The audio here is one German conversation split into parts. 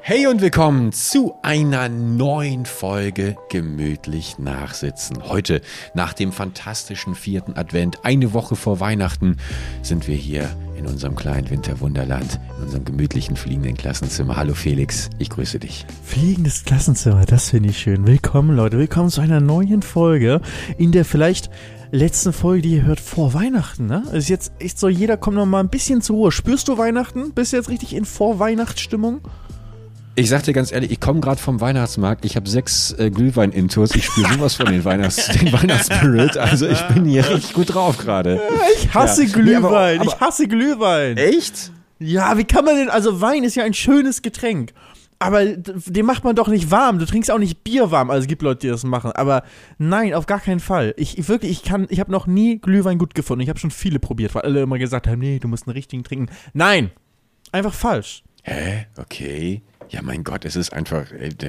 Hey und willkommen zu einer neuen Folge Gemütlich Nachsitzen. Heute, nach dem fantastischen 4. Advent, eine Woche vor Weihnachten, sind wir hier in unserem kleinen Winterwunderland, in unserem gemütlichen fliegenden Klassenzimmer. Hallo Felix, ich grüße dich. Fliegendes Klassenzimmer, das finde ich schön. Willkommen Leute, willkommen zu einer neuen Folge, in der vielleicht letzten Folge, die ihr hört, vor Weihnachten, ne? Es ist jetzt echt so, jeder kommt noch mal ein bisschen zur Ruhe. Spürst du Weihnachten? Bist du jetzt richtig in Vorweihnachtsstimmung? Ich sag dir ganz ehrlich, ich komme gerade vom Weihnachtsmarkt, ich habe 6 Glühwein-Intos, ich spüre sowas von den Weihnachtsspirit, also ich bin hier richtig gut drauf gerade. Ich hasse Glühwein, aber ich hasse Glühwein. Echt? Ja, wie kann man denn, also Wein ist ja ein schönes Getränk, aber den macht man doch nicht warm, du trinkst auch nicht Bier warm, also es gibt Leute, die das machen, aber nein, auf gar keinen Fall. Ich habe noch nie Glühwein gut gefunden, ich habe schon viele probiert, weil alle immer gesagt haben, nee, du musst einen richtigen trinken. Nein, einfach falsch. Hä? Okay. Ja, mein Gott, es ist einfach,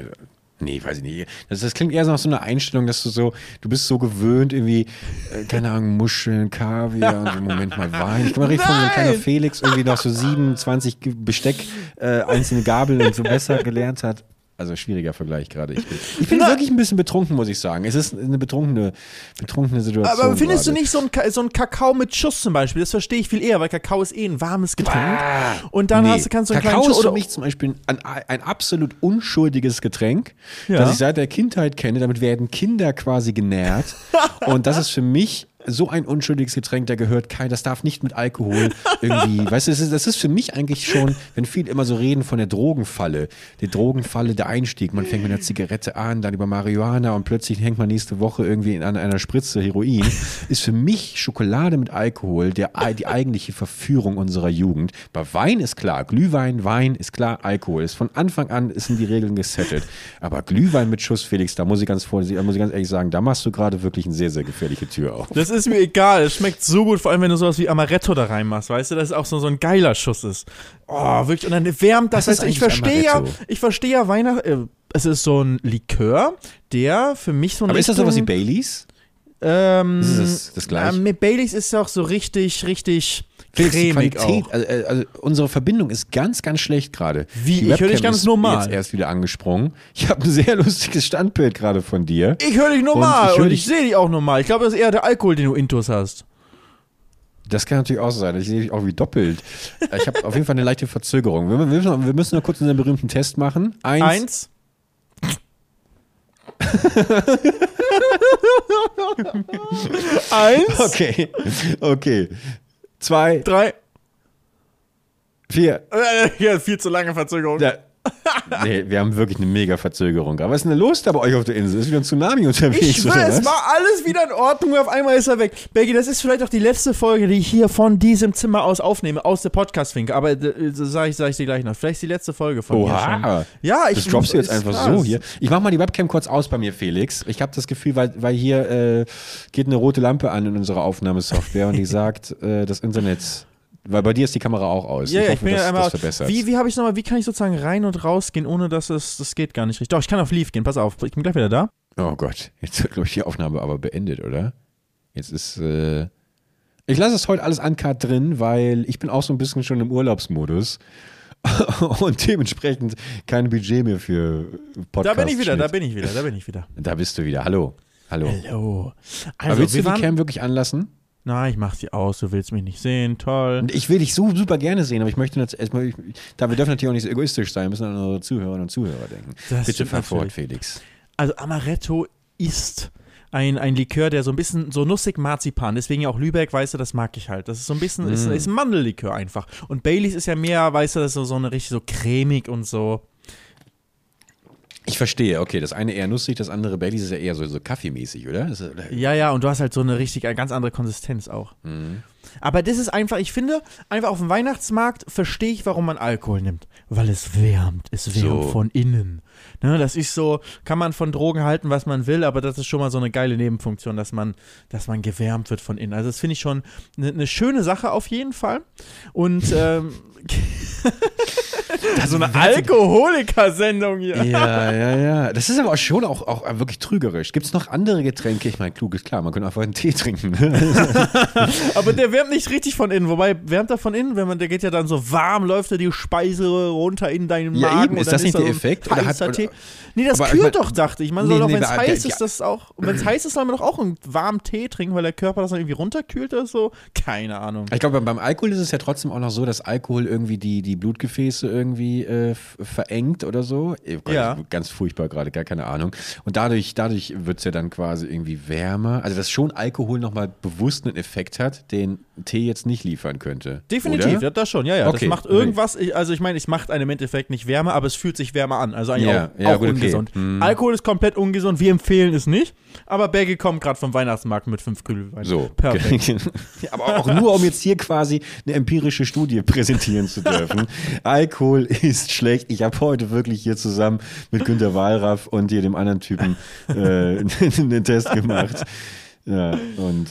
nee, weiß ich nicht. Das klingt eher so nach so einer Einstellung, dass du bist so gewöhnt, irgendwie, keine Ahnung, Muscheln, Kaviar und so, Moment mal, Wein. Ich komme richtig von so einem kleinen Felix, irgendwie noch so 27 Besteck, einzelne Gabeln und so besser gelernt hat. Also schwieriger Vergleich gerade. Ich bin wirklich ein bisschen betrunken, muss ich sagen. Es ist eine betrunkene Situation. Aber findest gerade. Du nicht so ein Kakao mit Schuss zum Beispiel? Das verstehe ich viel eher, weil Kakao ist ein warmes Getränk. Und dann kannst du einen Kakao kleinen ist für mich zum Beispiel ein absolut unschuldiges Getränk, das ich seit der Kindheit kenne. Damit werden Kinder quasi genährt. Und das ist für mich so ein unschuldiges Getränk, das darf nicht mit Alkohol irgendwie, weißt du, das ist für mich eigentlich schon, wenn viele immer so reden von der Drogenfalle, der Einstieg, man fängt mit einer Zigarette an, dann über Marihuana und plötzlich hängt man nächste Woche irgendwie an einer Spritze Heroin, ist für mich Schokolade mit Alkohol die eigentliche Verführung unserer Jugend. Bei Wein ist klar, Glühwein, Wein ist klar, Alkohol ist von Anfang an, sind die Regeln gesettelt, aber Glühwein mit Schuss, Felix, da muss ich ganz ehrlich sagen, da machst du gerade wirklich eine sehr, sehr gefährliche Tür auf. Das ist mir egal, es schmeckt so gut, vor allem wenn du sowas wie Amaretto da reinmachst, weißt du, dass es auch so ein geiler Schuss ist. Oh, wirklich, und dann wärmt das. Weißt du, ich verstehe ja Weihnachten, es ist so ein Likör, der für mich so ein. Aber ist das sowas wie Baileys? Ist das gleiche? Mit Baileys ist ja auch so richtig cremig auch. Also unsere Verbindung ist ganz, ganz schlecht gerade. Wie? Ich höre dich ganz normal. Jetzt erst wieder angesprungen. Ich habe ein sehr lustiges Standbild gerade von dir. Ich höre dich normal und ich sehe dich auch normal. Ich glaube, das ist eher der Alkohol, den du intus hast. Das kann natürlich auch sein. Ich sehe dich auch wie doppelt. Ich habe auf jeden Fall eine leichte Verzögerung. Wir müssen noch kurz unseren berühmten Test machen. Eins. Okay. 2, 3, 4. Ja, viel zu lange Verzögerung. Ja. Nee, wir haben wirklich eine mega Verzögerung. Aber was ist denn los da bei euch auf der Insel? Ist wieder ein Tsunami unterwegs? Ich schwöre, es war alles wieder in Ordnung und auf einmal ist er weg. Becky, das ist vielleicht auch die letzte Folge, die ich hier von diesem Zimmer aus aufnehme, aus der Podcast-Finke. Aber sag ich dir gleich noch. Vielleicht ist die letzte Folge von mir schon. Ja, das droppst du jetzt einfach so hier. Ich mach mal die Webcam kurz aus bei mir, Felix. Ich habe das Gefühl, weil hier geht eine rote Lampe an in unserer Aufnahmesoftware und die sagt, das Internet. Weil bei dir ist die Kamera auch aus. Ja, ich hoffe, ich bin ja einmal verbessert. Wie kann ich sozusagen rein und raus gehen, ohne dass das geht gar nicht richtig. Doch, ich kann auf Leave gehen, pass auf, ich bin gleich wieder da. Oh Gott, jetzt wird, glaube ich, die Aufnahme aber beendet, oder? Jetzt ist, ich lasse es heute alles uncut drin, weil ich bin auch so ein bisschen schon im Urlaubsmodus und dementsprechend kein Budget mehr für Podcast. Da bin ich wieder. Da bist du wieder, hallo. Also, aber willst du die Cam wirklich anlassen? Na, ich mach sie aus, du willst mich nicht sehen, toll. Ich will dich so super gerne sehen, aber ich möchte wir dürfen natürlich auch nicht so egoistisch sein, wir müssen an unsere Zuhörerinnen und Zuhörer denken. Bitte fahr fort, Felix. Also Amaretto ist ein Likör, der so ein bisschen so nussig Marzipan, deswegen ja auch Lübeck, weißt du, das mag ich halt. Das ist so ein bisschen, ist ein Mandellikör einfach. Und Baileys ist ja mehr, weißt du, das ist so eine richtig so cremig und so. Ich verstehe, okay, das eine eher nussig, das andere Baileys ist ja eher so kaffeemäßig, oder? Ja, und du hast halt so eine ganz andere Konsistenz auch. Mhm. Aber das ist einfach, ich finde, einfach auf dem Weihnachtsmarkt verstehe ich, warum man Alkohol nimmt. Weil es wärmt von innen. Ne, das ist so, kann man von Drogen halten, was man will, aber das ist schon mal so eine geile Nebenfunktion, dass man gewärmt wird von innen. Also das finde ich schon eine schöne Sache auf jeden Fall. Und So eine Alkoholiker-Sendung hier. Ja. Das ist aber schon auch wirklich trügerisch. Gibt es noch andere Getränke? Ich meine, klug ist klar, man könnte einfach einen Tee trinken. Aber der wärmt nicht richtig von innen. Wobei, wärmt er von innen? Der geht ja dann so warm, läuft er die Speise runter in deinen Magen. Ja, eben. Ist das nicht der Effekt? Nee, das kühlt doch, dachte ich. Man soll doch, wenn es heiß ist, das auch. Und wenn es heiß ist, soll man doch auch einen warmen Tee trinken, weil der Körper das dann irgendwie runterkühlt oder so. Keine Ahnung. Ich glaube, beim Alkohol ist es ja trotzdem auch noch so, dass Alkohol irgendwie die Blutgefäße irgendwie verengt oder so. Ja. Ganz furchtbar gerade, gar keine Ahnung. Und dadurch wird es ja dann quasi irgendwie wärmer. Also, dass schon Alkohol nochmal bewusst einen Effekt hat, den Tee jetzt nicht liefern könnte. Definitiv, oder? das schon. Ja. Okay. Das macht irgendwas. Also, ich meine, es macht einem im Endeffekt nicht wärmer, aber es fühlt sich wärmer an. Also eigentlich auch gut, ungesund. Okay. Alkohol ist komplett ungesund. Wir empfehlen es nicht. Aber Bergi kommt gerade vom Weihnachtsmarkt mit 5 Glühwein. So. Perfekt. Aber auch nur, um jetzt hier quasi eine empirische Studie präsentieren zu dürfen. Alkohol ist schlecht. Ich habe heute wirklich hier zusammen mit Günter Wallraff und hier dem anderen Typen einen Test gemacht. Ja, und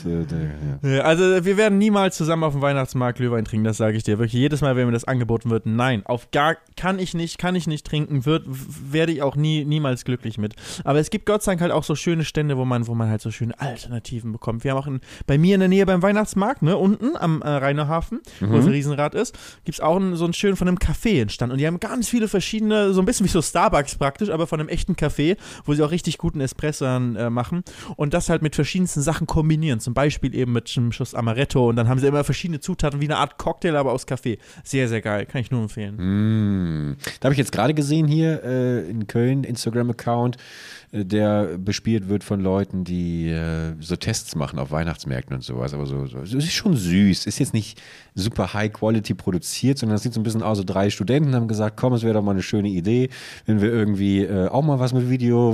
Also wir werden niemals zusammen auf dem Weihnachtsmarkt Glühwein trinken, das sage ich dir. Wirklich jedes Mal, wenn mir das angeboten wird, nein, kann ich nicht trinken, werde ich auch niemals glücklich mit. Aber es gibt Gott sei Dank halt auch so schöne Stände, wo man halt so schöne Alternativen bekommt. Wir haben auch bei mir in der Nähe beim Weihnachtsmarkt, ne, unten am Rheinerhafen, wo das Riesenrad ist, gibt es auch so einen schönen von einem Café entstanden. Und die haben ganz viele verschiedene, so ein bisschen wie so Starbucks praktisch, aber von einem echten Café, wo sie auch richtig guten Espresso machen und das halt mit verschiedensten Sachen kombinieren, zum Beispiel eben mit einem Schuss Amaretto und dann haben sie immer verschiedene Zutaten, wie eine Art Cocktail, aber aus Kaffee. Sehr, sehr geil, kann ich nur empfehlen. Da habe ich jetzt gerade gesehen hier in Köln, Instagram-Account, der bespielt wird von Leuten, die so Tests machen auf Weihnachtsmärkten und sowas, aber so ist schon süß, ist jetzt nicht super High-Quality produziert, sondern es sieht so ein bisschen aus, so 3 Studenten haben gesagt, komm, es wäre doch mal eine schöne Idee, wenn wir irgendwie auch mal was mit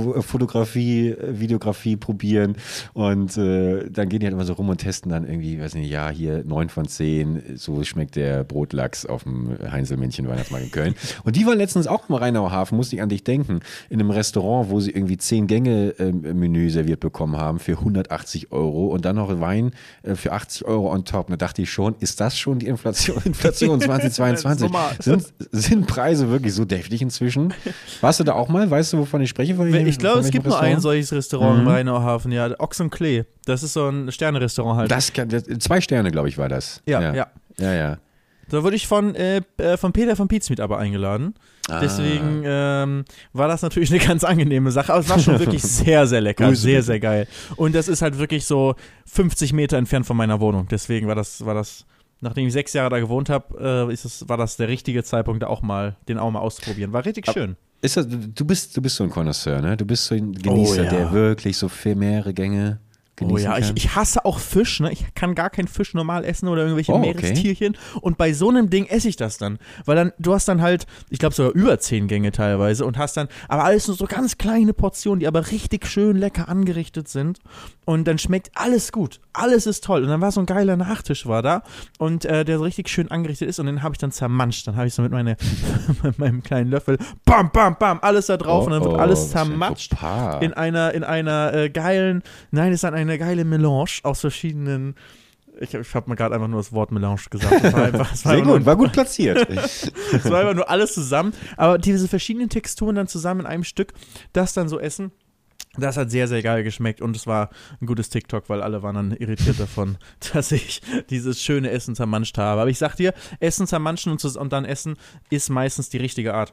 Videografie probieren und dann gehen die halt immer so rum und testen dann irgendwie, weiß nicht, ja, hier 9 von 10, so schmeckt der Brotlachs auf dem Heinzelmännchen Weihnachtsmarkt in Köln. Und die waren letztens auch im Rheinauer Hafen, musste ich an dich denken, in einem Restaurant, wo sie irgendwie 10-Gänge-Menü serviert bekommen haben für 180 € und dann noch Wein für 80 € on top. Da dachte ich schon, ist das schon die Inflation 2022? Sind Preise wirklich so deftig inzwischen? Warst du da auch mal? Weißt du, wovon ich spreche? Ich glaube, es gibt nur ein solches Restaurant im Rheinauer Hafen, ja, Ochs und Klee. Das ist so ein Sterne-Restaurant halt. 2 Sterne, glaube ich, war das. Ja. Da wurde ich von Peter von Pizmeet aber eingeladen. Deswegen war das natürlich eine ganz angenehme Sache. Aber es war schon wirklich sehr, sehr lecker. Sehr, sehr geil. Und das ist halt wirklich so 50 Meter entfernt von meiner Wohnung. Deswegen war das nachdem ich 6 Jahre da gewohnt habe, war das der richtige Zeitpunkt, den auch mal auszuprobieren. War richtig schön. Du bist so ein Connoisseur, ne? Du bist so ein Genießer, der wirklich so viel mehrere Gänge genießen kann. Ich hasse auch Fisch, ne? Ich kann gar keinen Fisch normal essen oder irgendwelche Meerestierchen. Und bei so einem Ding esse ich das dann. Weil du hast dann halt, ich glaube sogar über 10 Gänge teilweise und hast dann, aber alles nur so ganz kleine Portionen, die aber richtig schön lecker angerichtet sind. Und dann schmeckt alles gut. Alles ist toll. Und dann war so ein geiler Nachtisch war da und der so richtig schön angerichtet ist und den habe ich dann zermanscht. Dann habe ich so mit meinem kleinen Löffel bam, bam, bam, alles da drauf und dann wird alles zermatscht in einer geilen, nein, es ist dann eine geile Melange aus verschiedenen. Ich habe mal gerade einfach nur das Wort Melange gesagt. War gut platziert. Es war einfach nur alles zusammen. Aber diese verschiedenen Texturen dann zusammen in einem Stück, das dann so essen, das hat sehr, sehr geil geschmeckt und es war ein gutes TikTok, weil alle waren dann irritiert davon, dass ich dieses schöne Essen zermanscht habe. Aber ich sag dir, Essen zermanschen und dann essen ist meistens die richtige Art.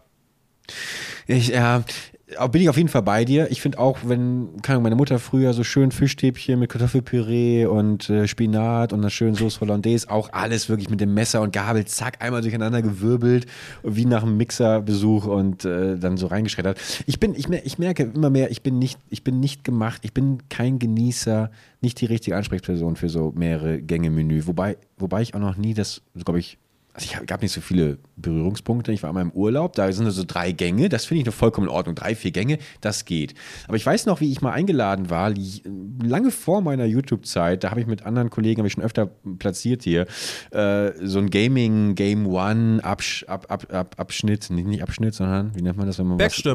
Bin ich auf jeden Fall bei dir. Ich finde auch, wenn, keine Ahnung, meine Mutter früher so schön Fischstäbchen mit Kartoffelpüree und Spinat und einer schönen Sauce Hollandaise, auch alles wirklich mit dem Messer und Gabel, zack, einmal durcheinander gewirbelt, wie nach einem Mixerbesuch und dann so reingeschreddert. Ich merke immer mehr, ich bin nicht gemacht, ich bin kein Genießer, nicht die richtige Ansprechperson für so mehrere Gänge-Menü. Wobei ich auch noch nie das, glaube ich, also ich gab nicht so viele Berührungspunkte. Ich war einmal im Urlaub, da sind so 3 Gänge, das finde ich noch vollkommen in Ordnung. 3, 4 Gänge, das geht. Aber ich weiß noch, wie ich mal eingeladen war, lange vor meiner YouTube-Zeit, da habe ich mit anderen Kollegen, habe ich schon öfter platziert hier, so ein Gaming Game One Abschnitt, nicht Abschnitt, sondern wie nennt man das, wenn man Bergstürmer?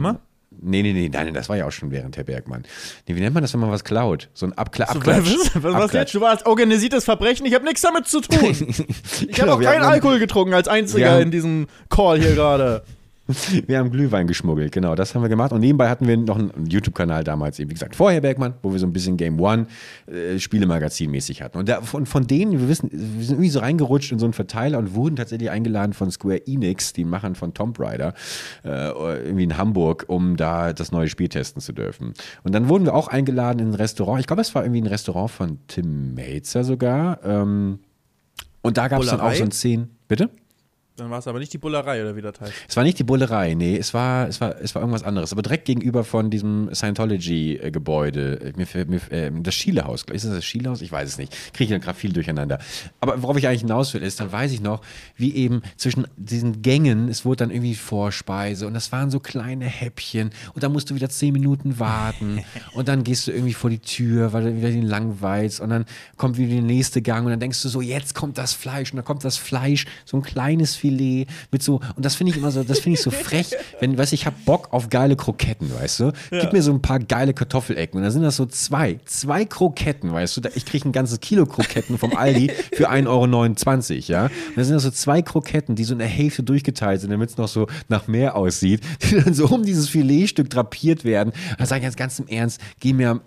Nein, das war ja auch schon während Herr Bergmann. Nee, wie nennt man das, wenn man was klaut? So ein Abklatsch. Was jetzt? Du warst organisiertes Verbrechen, ich habe nichts damit zu tun. Ich habe auch keinen Alkohol getrunken als einziger in diesem Call hier gerade. Wir haben Glühwein geschmuggelt, genau, das haben wir gemacht. Und nebenbei hatten wir noch einen YouTube-Kanal damals, eben wie gesagt, vorher Bergmann, wo wir so ein bisschen Game One Spielemagazin-mäßig hatten. Und von denen, wir sind irgendwie so reingerutscht in so einen Verteiler und wurden tatsächlich eingeladen von Square Enix, die Machern von Tomb Raider, irgendwie in Hamburg, um da das neue Spiel testen zu dürfen. Und dann wurden wir auch eingeladen in ein Restaurant, ich glaube, es war irgendwie ein Restaurant von Tim Melzer sogar. Und da gab es dann auch so ein 10. Bitte? Dann war es aber nicht die Bullerei, oder wie das heißt. Es war nicht die Bullerei, nee, es war irgendwas anderes. Aber direkt gegenüber von diesem Scientology-Gebäude, das Schielehaus, ist das Schielehaus? Ich weiß es nicht. Kriege ich dann gerade viel durcheinander. Aber worauf ich eigentlich hinaus will, ist, dann weiß ich noch, wie eben zwischen diesen Gängen, es wurde dann irgendwie Vorspeise und das waren so kleine Häppchen und dann musst du wieder 10 Minuten warten und dann gehst du irgendwie vor die Tür, weil du wieder den langweilst und dann kommt wieder der nächste Gang und dann denkst du so, jetzt kommt das Fleisch und dann kommt das Fleisch, so ein kleines Filet mit so, und das finde ich immer so, das finde ich so frech, ich habe Bock auf geile Kroketten, weißt du? Gib mir so ein paar geile Kartoffelecken und da sind das so zwei Kroketten, weißt du? Ich kriege ein ganzes Kilo Kroketten vom Aldi für 1,29 €, ja? Und da sind das so 2 Kroketten, die so in der Hälfte durchgeteilt sind, damit es noch so nach mehr aussieht, die dann so um dieses Filetstück drapiert werden. Da sage ich ganz im Ernst, geh mir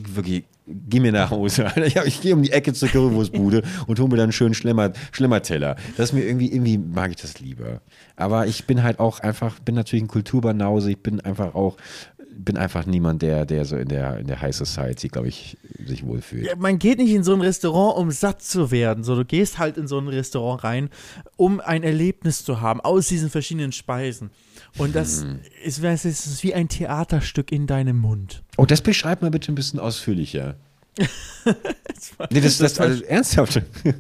nach Hause. Ich gehe um die Ecke zur Currywurstbude und hole mir dann einen schönen Schlemmerteller. Das ist mir irgendwie mag ich das lieber. Aber ich bin halt auch bin natürlich ein Kulturbanause. Ich bin einfach niemand, der so in der High Society, glaube ich, sich wohlfühlt. Ja, man geht nicht in so ein Restaurant, um satt zu werden. So, du gehst halt in so ein Restaurant rein, um ein Erlebnis zu haben aus diesen verschiedenen Speisen. Und das ist wie ein Theaterstück in deinem Mund. Oh, das beschreib mal bitte ein bisschen ausführlicher. Das also ernsthaft.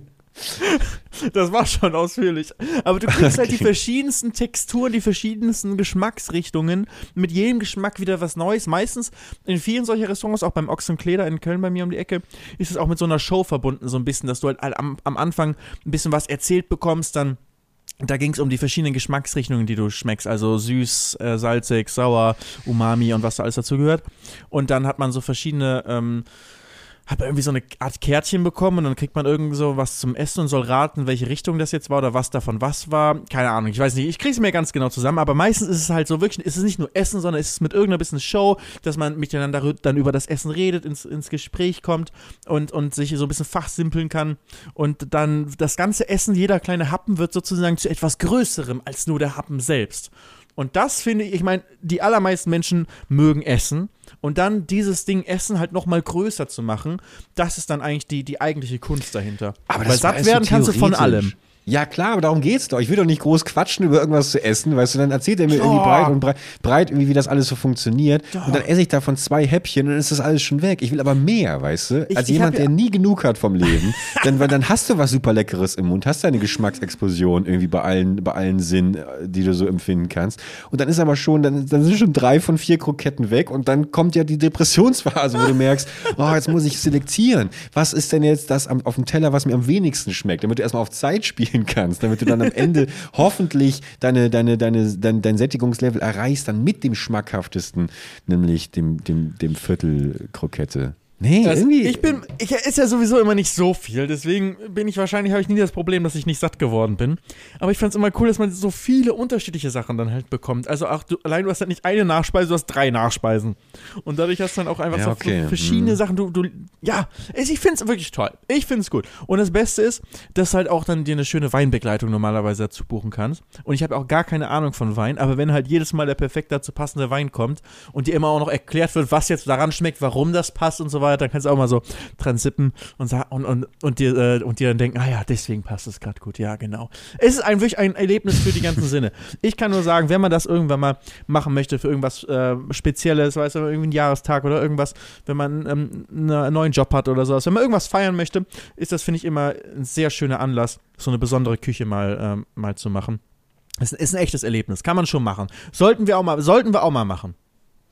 Das war schon ausführlich. Aber du kriegst halt die verschiedensten Texturen, die verschiedensten Geschmacksrichtungen. Mit jedem Geschmack wieder was Neues. Meistens in vielen solcher Restaurants, auch beim Ochs und Kleder in Köln bei mir um die Ecke, ist es auch mit so einer Show verbunden, so ein bisschen, dass du halt am Anfang ein bisschen was erzählt bekommst, dann da ging es um die verschiedenen Geschmacksrichtungen, die du schmeckst, also süß, salzig, sauer, Umami und was da alles dazu gehört. Und dann hat man so verschiedene, hat man irgendwie so eine Art Kärtchen bekommen und dann kriegt man irgend so was zum Essen und soll raten, welche Richtung das jetzt war oder was davon was war. Keine Ahnung, ich weiß nicht, ich kriege es mir ganz genau zusammen, aber meistens ist es halt so wirklich, ist es nicht nur Essen, sondern ist es mit irgendeiner bisschen Show, dass man miteinander dann über das Essen redet, ins Gespräch kommt und sich so ein bisschen fachsimpeln kann und dann das ganze Essen, jeder kleine Happen wird sozusagen zu etwas Größerem als nur der Happen selbst. Und das finde ich meine, die allermeisten Menschen mögen Essen und dann dieses Ding Essen halt nochmal größer zu machen, das ist dann eigentlich die eigentliche Kunst dahinter. Aber weil satt werden kannst du von allem. Ja klar, aber darum geht's doch. Ich will doch nicht groß quatschen über irgendwas zu essen, weißt du, dann erzählt er mir irgendwie breit irgendwie, wie das alles so funktioniert und dann esse ich davon 2 Häppchen und dann ist das alles schon weg. Ich will aber mehr, weißt du, als jemand, der nie genug hat vom Leben, dann hast du was super Leckeres im Mund, hast deine Geschmacksexplosion irgendwie bei allen Sinnen, die du so empfinden kannst und dann ist aber schon, dann sind schon 3 von 4 Kroketten weg und dann kommt ja die Depressionsphase, wo du merkst, jetzt muss ich selektieren. Was ist denn jetzt das auf dem Teller, was mir am wenigsten schmeckt, damit du erstmal auf Zeit spielst kannst, damit du dann am Ende hoffentlich dein Sättigungslevel erreichst, dann mit dem schmackhaftesten, nämlich dem Viertel Krokette. Nee, irgendwie. Ich esse ja sowieso immer nicht so viel, deswegen habe ich nie das Problem, dass ich nicht satt geworden bin. Aber ich fand es immer cool, dass man so viele unterschiedliche Sachen dann halt bekommt. Also auch du hast halt nicht eine Nachspeise, du hast 3 Nachspeisen. Und dadurch hast du dann auch einfach so verschiedene Sachen. Ich finde es wirklich toll. Ich finde es gut. Und das Beste ist, dass halt auch dann dir eine schöne Weinbegleitung normalerweise dazu buchen kannst. Und ich habe auch gar keine Ahnung von Wein, aber wenn halt jedes Mal der perfekt dazu passende Wein kommt und dir immer auch noch erklärt wird, was jetzt daran schmeckt, warum das passt und so weiter, dann kannst du auch mal so dran sippen und dir dann denken, deswegen passt es gerade gut, ja genau. Es ist wirklich ein Erlebnis für die ganzen Sinne. Ich kann nur sagen, wenn man das irgendwann mal machen möchte für irgendwas Spezielles, weißt du, irgendwie einen Jahrestag oder irgendwas, wenn man einen neuen Job hat oder sowas, wenn man irgendwas feiern möchte, ist das, finde ich, immer ein sehr schöner Anlass, so eine besondere Küche mal zu machen. Es ist ein echtes Erlebnis, kann man schon machen. Sollten wir auch mal machen.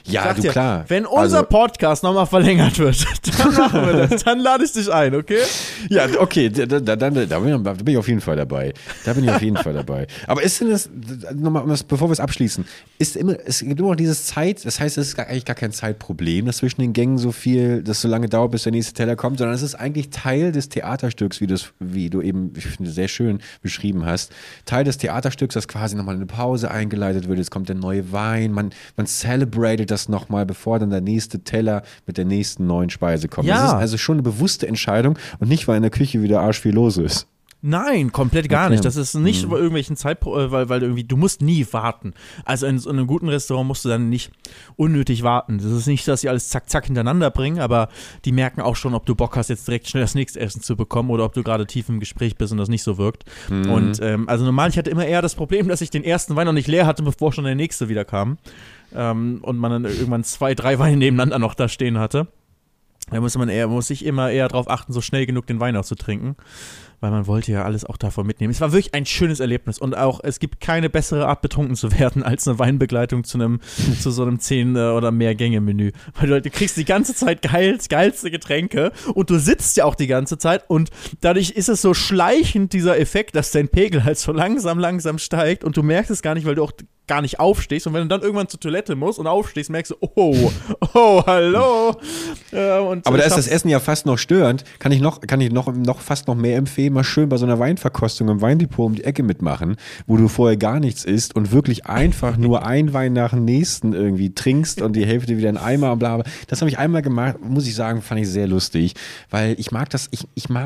Ja, du, klar. Wenn unser Podcast nochmal verlängert wird, dann machen wir das. Dann lade ich dich ein, okay? Ja, okay, da bin ich auf jeden Fall dabei. Aber ist denn das, nochmal, bevor wir es abschließen, es gibt immer noch dieses Zeit, das heißt, es ist eigentlich gar kein Zeitproblem, dass zwischen den Gängen das so lange dauert, bis der nächste Teller kommt, sondern es ist eigentlich Teil des Theaterstücks, wie du eben, ich finde, sehr schön beschrieben hast, Teil des Theaterstücks, dass quasi nochmal eine Pause eingeleitet wird, jetzt kommt der neue Wein, man celebratet das nochmal, bevor dann der nächste Teller mit der nächsten neuen Speise kommt. Ja. Das ist also schon eine bewusste Entscheidung und nicht, weil in der Küche wieder arsch viel los ist. Nein, komplett gar nicht. Das ist nicht bei irgendwelchen weil irgendwie, du musst nie warten. Also in so einem guten Restaurant musst du dann nicht unnötig warten. Das ist nicht, dass sie alles zack, zack hintereinander bringen, aber die merken auch schon, ob du Bock hast, jetzt direkt schnell das nächste Essen zu bekommen oder ob du gerade tief im Gespräch bist und das nicht so wirkt. Und also normal, ich hatte immer eher das Problem, dass ich den ersten Wein noch nicht leer hatte, bevor schon der nächste wieder kam. Und man dann irgendwann 2, 3 Weine nebeneinander noch da stehen hatte. Da muss ich immer eher darauf achten, so schnell genug den Wein auch zu trinken, weil man wollte ja alles auch davon mitnehmen. Es war wirklich ein schönes Erlebnis und auch, es gibt keine bessere Art, betrunken zu werden, als eine Weinbegleitung zu so einem 10 oder mehr Gänge-Menü. Weil du kriegst die ganze Zeit geilste Getränke und du sitzt ja auch die ganze Zeit und dadurch ist es so schleichend dieser Effekt, dass dein Pegel halt so langsam steigt und du merkst es gar nicht, weil du auch gar nicht aufstehst und wenn du dann irgendwann zur Toilette musst und aufstehst, merkst du, oh, hallo. Aber da ist das Essen ja fast noch störend. Kann ich noch fast noch mehr empfehlen, mal schön bei so einer Weinverkostung im Weindepot um die Ecke mitmachen, wo du vorher gar nichts isst und wirklich einfach nur ein Wein nach dem nächsten irgendwie trinkst und die Hälfte wieder in einen Eimer und bla bla. Das habe ich einmal gemacht, muss ich sagen, fand ich sehr lustig, weil ich mag das.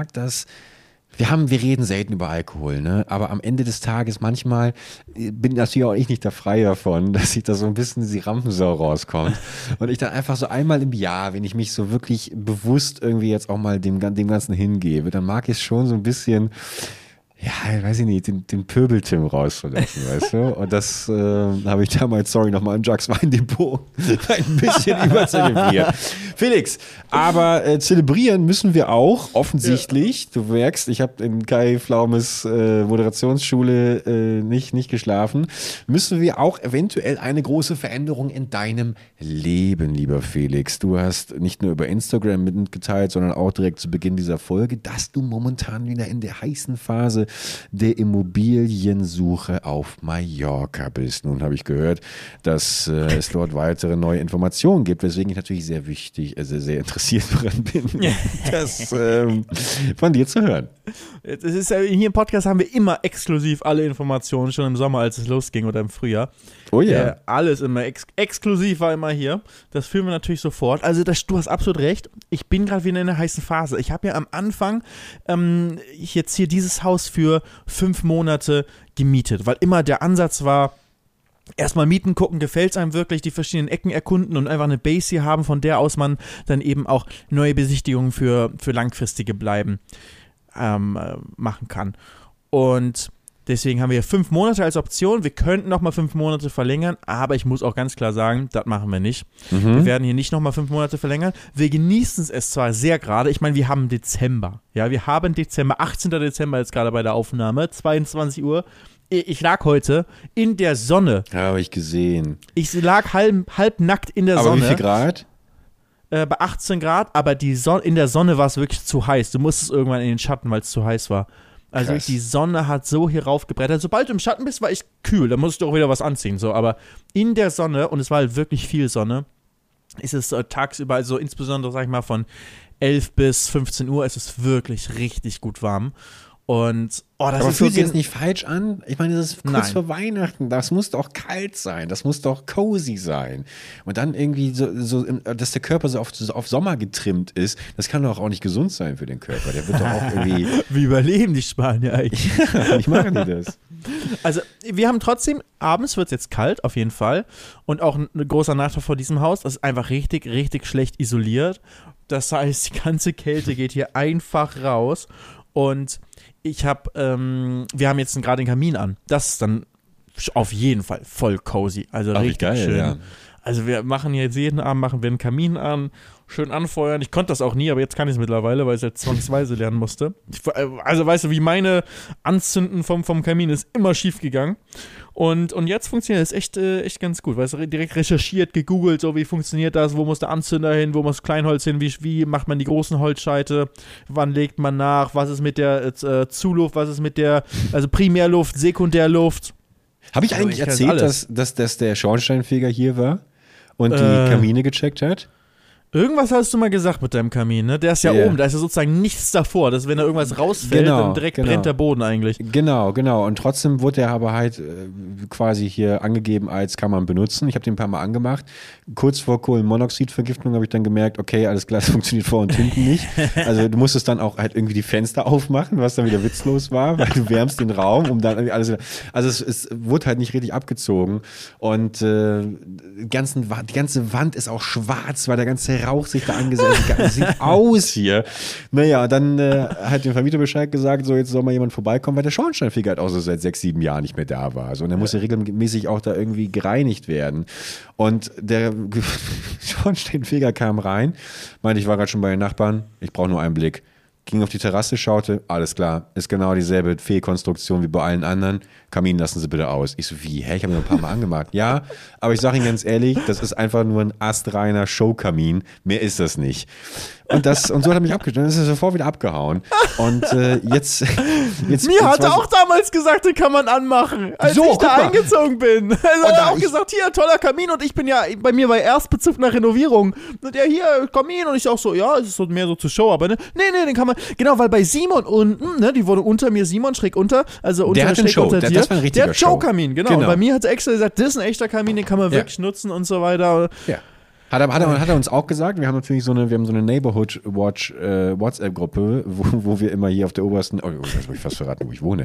Wir reden selten über Alkohol, ne? Aber am Ende des Tages manchmal bin natürlich auch ich nicht der Frei davon, dass sich da so ein bisschen die Rampensau rauskommt. Und ich dann einfach so einmal im Jahr, wenn ich mich so wirklich bewusst irgendwie jetzt auch mal dem Ganzen hingebe, dann mag ich es schon so ein bisschen, ja, weiß ich nicht, den Pöbel-Tim rauszulassen, weißt du? Und das habe ich damals, nochmal im Jacques Weindepot ein bisschen überzelebriert. Felix, aber zelebrieren müssen wir auch, offensichtlich. Ja. Du merkst, ich habe in Kai Pflaumes Moderationsschule nicht geschlafen. Müssen wir auch eventuell eine große Veränderung in deinem Leben, lieber Felix. Du hast nicht nur über Instagram mitgeteilt, sondern auch direkt zu Beginn dieser Folge, dass du momentan wieder in der heißen Phase der Immobiliensuche auf Mallorca bist. Nun habe ich gehört, dass es dort weitere neue Informationen gibt, weswegen ich natürlich sehr interessiert daran bin, das von dir zu hören. Es ist ja, hier im Podcast haben wir immer exklusiv alle Informationen, schon im Sommer, als es losging oder im Frühjahr. Oh ja. Alles immer exklusiv war immer hier. Das fühlen wir natürlich sofort. Also du hast absolut recht. Ich bin gerade wieder in einer heißen Phase. Ich habe ja am Anfang jetzt hier dieses Haus für 5 Monate gemietet, weil immer der Ansatz war, erstmal mieten, gucken, gefällt es einem wirklich, die verschiedenen Ecken erkunden und einfach eine Base hier haben, von der aus man dann eben auch neue Besichtigungen für langfristige Bleiben machen kann. Und deswegen haben wir 5 Monate als Option. Wir könnten nochmal 5 Monate verlängern, aber ich muss auch ganz klar sagen, das machen wir nicht. Wir werden hier nicht nochmal 5 Monate verlängern. Wir genießen es zwar sehr gerade. Ich meine, wir haben Dezember. Ja, wir haben Dezember, 18. Dezember jetzt gerade bei der Aufnahme, 22 Uhr. Ich lag heute in der Sonne. Ja, habe ich gesehen. Ich lag halb nackt in der Sonne. Aber wie viel Grad? Bei 18 Grad, aber in der Sonne war es wirklich zu heiß. Du musstest irgendwann in den Schatten, weil es zu heiß war. Also Krass. Die Sonne hat so hier raufgebrettert. Sobald du im Schatten bist, war ich kühl. Da musst du auch wieder was anziehen. So. Aber in der Sonne, und es war halt wirklich viel Sonne, ist es tagsüber, also insbesondere, sag ich mal, von 11 bis 15 Uhr, ist es wirklich richtig gut warm. Und, das aber ist fühlt so sich jetzt nicht falsch an? Ich meine, das ist kurz vor Weihnachten. Das muss doch kalt sein. Das muss doch cozy sein. Und dann irgendwie dass der Körper so auf Sommer getrimmt ist, das kann doch auch nicht gesund sein für den Körper. Der wird doch auch irgendwie... Wie überleben die Spanier eigentlich? Ja, wie machen die das? Also, wir haben trotzdem, abends wird es jetzt kalt, auf jeden Fall. Und auch ein großer Nachteil vor diesem Haus, das ist einfach richtig, richtig schlecht isoliert. Das heißt, die ganze Kälte geht hier einfach raus. Und wir haben jetzt gerade den Kamin an. Das ist dann auf jeden Fall voll cozy. Also richtig geil, schön. Ja. Also wir machen jetzt jeden Abend einen Kamin an schön anfeuern. Ich konnte das auch nie, aber jetzt kann ich es mittlerweile, weil ich es jetzt zwangsweise lernen musste. Also weißt du, wie meine Anzünden vom Kamin ist immer schief gegangen. Und jetzt funktioniert es echt ganz gut. Weißt du, direkt recherchiert, gegoogelt, so wie funktioniert das, wo muss der Anzünder hin, wo muss Kleinholz hin, wie macht man die großen Holzscheite, wann legt man nach, was ist mit der Zuluft, was ist mit der, also Primärluft, Sekundärluft. Habe ich eigentlich erzählt, dass der Schornsteinfeger hier war und die Kamine gecheckt hat? Irgendwas hast du mal gesagt mit deinem Kamin, ne? Der ist ja oben, da ist ja sozusagen nichts davor. Dass wenn da irgendwas rausfällt, dann direkt brennt der Boden eigentlich. Genau. Und trotzdem wurde der aber halt quasi hier angegeben als kann man benutzen. Ich habe den ein paar Mal angemacht. Kurz vor Kohlenmonoxidvergiftung habe ich dann gemerkt, okay, alles klar, das funktioniert vor und hinten nicht. Also du musstest dann auch halt irgendwie die Fenster aufmachen, was dann wieder witzlos war, weil du wärmst den Raum, um dann irgendwie alles wieder. Also es wurde halt nicht richtig abgezogen. Und die ganze Wand ist auch schwarz, weil der ganze Rauch sich da angesetzt hat. Das sieht aus hier. Naja, dann hat dem Vermieter Bescheid gesagt, so jetzt soll mal jemand vorbeikommen, weil der Schornsteinfeger halt auch so seit 6, 7 Jahren nicht mehr da war. So, und der musste regelmäßig auch da irgendwie gereinigt werden. Und der Schornsteinfeger kam rein, meinte, ich war gerade schon bei den Nachbarn, ich brauche nur einen Blick. Ging auf die Terrasse, schaute, alles klar, ist genau dieselbe Fehlkonstruktion wie bei allen anderen. Kamin lassen Sie bitte aus. Ich so, wie, ich habe ihn ein paar Mal angemacht. Ja, aber ich sage Ihnen ganz ehrlich, das ist einfach nur ein astreiner Showkamin. Mehr ist das nicht. Und so hat er mich abgestellt. Dann ist er sofort wieder abgehauen. Und jetzt mir hat er auch damals gesagt, den kann man anmachen, als ich da eingezogen bin. Also hat er auch gesagt, hier, toller Kamin. Und ich bin ja, bei mir war Erstbezug nach Renovierung. Und der hier, Kamin. Und ich auch so, ja, es ist so mehr so zur Show. Aber ne, nee, den kann man, genau, weil bei Simon unten, ne, die wurde unter mir, Simon schräg unter, also unter der schräg unter dir. Das war ein richtiger der Show-Kamin, genau. Und bei mir hat er extra gesagt, das ist ein echter Kamin, den kann man wirklich nutzen und so weiter. Ja. Hat er uns auch gesagt, wir haben natürlich so eine Neighborhood Watch WhatsApp-Gruppe, wo wir immer hier auf der obersten, das muss ich fast verraten, wo ich wohne,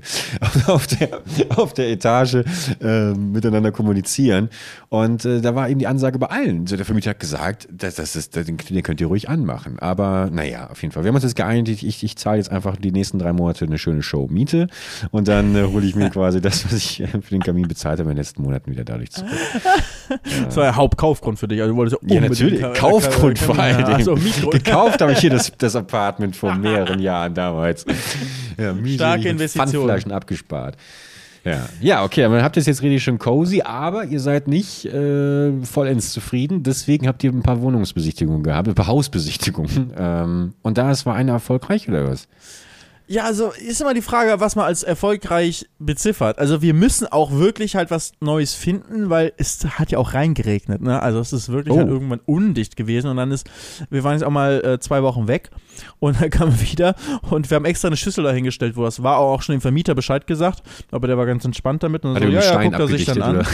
auf der Etage miteinander kommunizieren. Und da war eben die Ansage bei allen. So, der Vermieter hat gesagt, den könnt ihr ruhig anmachen. Aber naja, auf jeden Fall. Wir haben uns jetzt geeinigt, ich zahle jetzt einfach die nächsten 3 Monate eine schöne Show-Miete und dann hole ich mir quasi das, was ich für den Kamin bezahlt habe, in den letzten Monaten wieder dadurch zurück. Das war der Hauptkaufgrund für dich. Also du wolltest ja, natürlich. Kaufgrund vor allen Dingen. Also, gekauft habe ich hier das Apartment vor mehreren Jahren damals. Ja, starke Investition. Pfandflaschen abgespart. Ja, okay, aber dann habt ihr es jetzt richtig schön cozy, aber ihr seid nicht vollends zufrieden. Deswegen habt ihr ein paar Wohnungsbesichtigungen gehabt, ein paar Hausbesichtigungen. Und war eine erfolgreich oder was? Ja, also ist immer die Frage, was man als erfolgreich beziffert. Also wir müssen auch wirklich halt was Neues finden, weil es hat ja auch reingeregnet, ne? Also es ist wirklich halt irgendwann undicht gewesen und dann wir waren jetzt auch mal 2 Wochen weg und dann kamen wir wieder und wir haben extra eine Schüssel dahingestellt, wo das war, auch schon dem Vermieter Bescheid gesagt, aber der war ganz entspannt damit und so, guckt er sich dann an.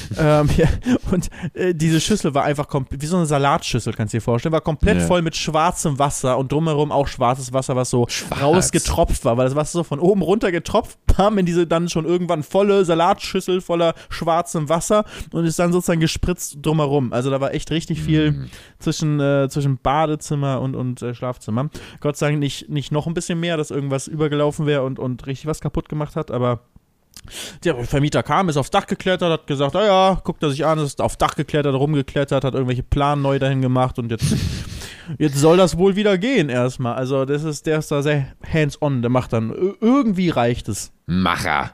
Und diese Schüssel war einfach wie so eine Salatschüssel, kannst du dir vorstellen, war komplett voll mit schwarzem Wasser und drumherum auch schwarzes Wasser, was so rausgetropft war, weil das Wasser so von oben runter getropft, kam in diese dann schon irgendwann volle Salatschüssel voller schwarzem Wasser und ist dann sozusagen gespritzt drumherum. Also da war echt richtig viel zwischen Badezimmer und Schlafzimmer. Gott sei Dank nicht noch ein bisschen mehr, dass irgendwas übergelaufen wäre und richtig was kaputt gemacht hat, aber der Vermieter kam, ist aufs Dach geklettert, hat gesagt, guckt er sich an, ist aufs Dach geklettert, rumgeklettert, hat irgendwelche Planen neu dahin gemacht und jetzt soll das wohl wieder gehen erstmal. Also der ist da sehr hands-on, der macht dann, irgendwie reicht es. Macher.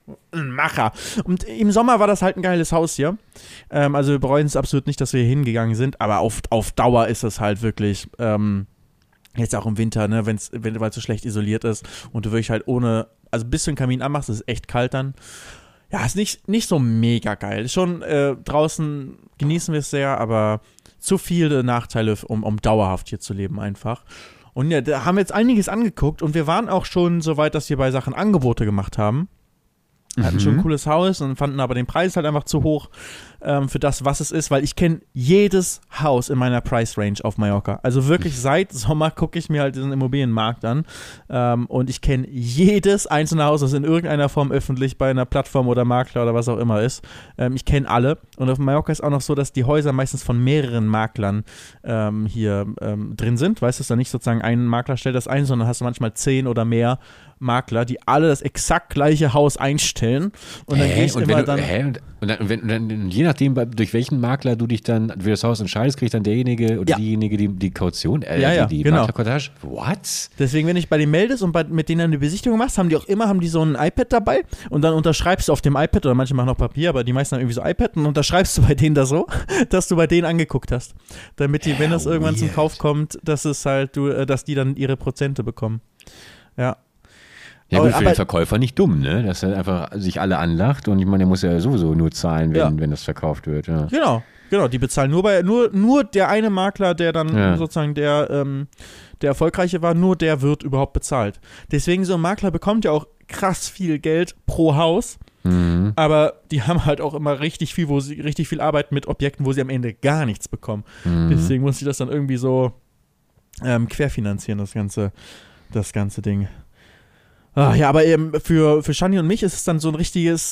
Und im Sommer war das halt ein geiles Haus hier. Also wir bereuen es absolut nicht, dass wir hier hingegangen sind, aber auf Dauer ist das halt wirklich, jetzt auch im Winter, ne, weil es so schlecht isoliert ist und du wirklich halt also bis du den Kamin anmachst, ist es echt kalt dann. Ja, ist nicht so mega geil. Schon draußen genießen wir es sehr, aber zu viele Nachteile, um dauerhaft hier zu leben einfach. Und ja, da haben wir jetzt einiges angeguckt und wir waren auch schon so weit, dass wir bei Sachen Angebote gemacht haben. Hatten schon ein cooles Haus und fanden aber den Preis halt einfach zu hoch für das, was es ist, weil ich kenne jedes Haus in meiner Price Range auf Mallorca. Also wirklich seit Sommer gucke ich mir halt diesen Immobilienmarkt an und ich kenne jedes einzelne Haus, das in irgendeiner Form öffentlich bei einer Plattform oder Makler oder was auch immer ist. Ich kenne alle und auf Mallorca ist auch noch so, dass die Häuser meistens von mehreren Maklern hier drin sind. Weißt du, dass da nicht sozusagen ein Makler stellt das ein, sondern hast du manchmal 10 oder mehr Makler, die alle das exakt gleiche Haus einstellen. Und dann gehe ich immer dann... Und je nachdem, durch welchen Makler du dich dann für das Haus entscheidest, kriegt dann derjenige oder diejenige die Kaution, die genau. Maklercottage. What? Deswegen, wenn ich bei denen meldest und mit denen eine Besichtigung machst, haben die so ein iPad dabei und dann unterschreibst du auf dem iPad, oder manche machen noch Papier, aber die meisten haben irgendwie so iPad, und unterschreibst du bei denen da so, dass du bei denen angeguckt hast. Damit die, wenn das irgendwann zum Kauf kommt, dass es halt dass die dann ihre Prozente bekommen. Ja. Ja gut, für den Verkäufer nicht dumm, ne? Dass er einfach sich alle anlacht, und ich meine, der muss ja sowieso nur zahlen, wenn das verkauft wird. Ja. Genau, die bezahlen nur der eine Makler, der dann sozusagen der Erfolgreiche war, nur der wird überhaupt bezahlt. Deswegen, so ein Makler bekommt ja auch krass viel Geld pro Haus, aber die haben halt auch immer richtig viel Arbeit mit Objekten, wo sie am Ende gar nichts bekommen. Deswegen muss ich das dann irgendwie so querfinanzieren, das ganze Ding. Ja, aber eben für Shani und mich ist es dann so ein richtiges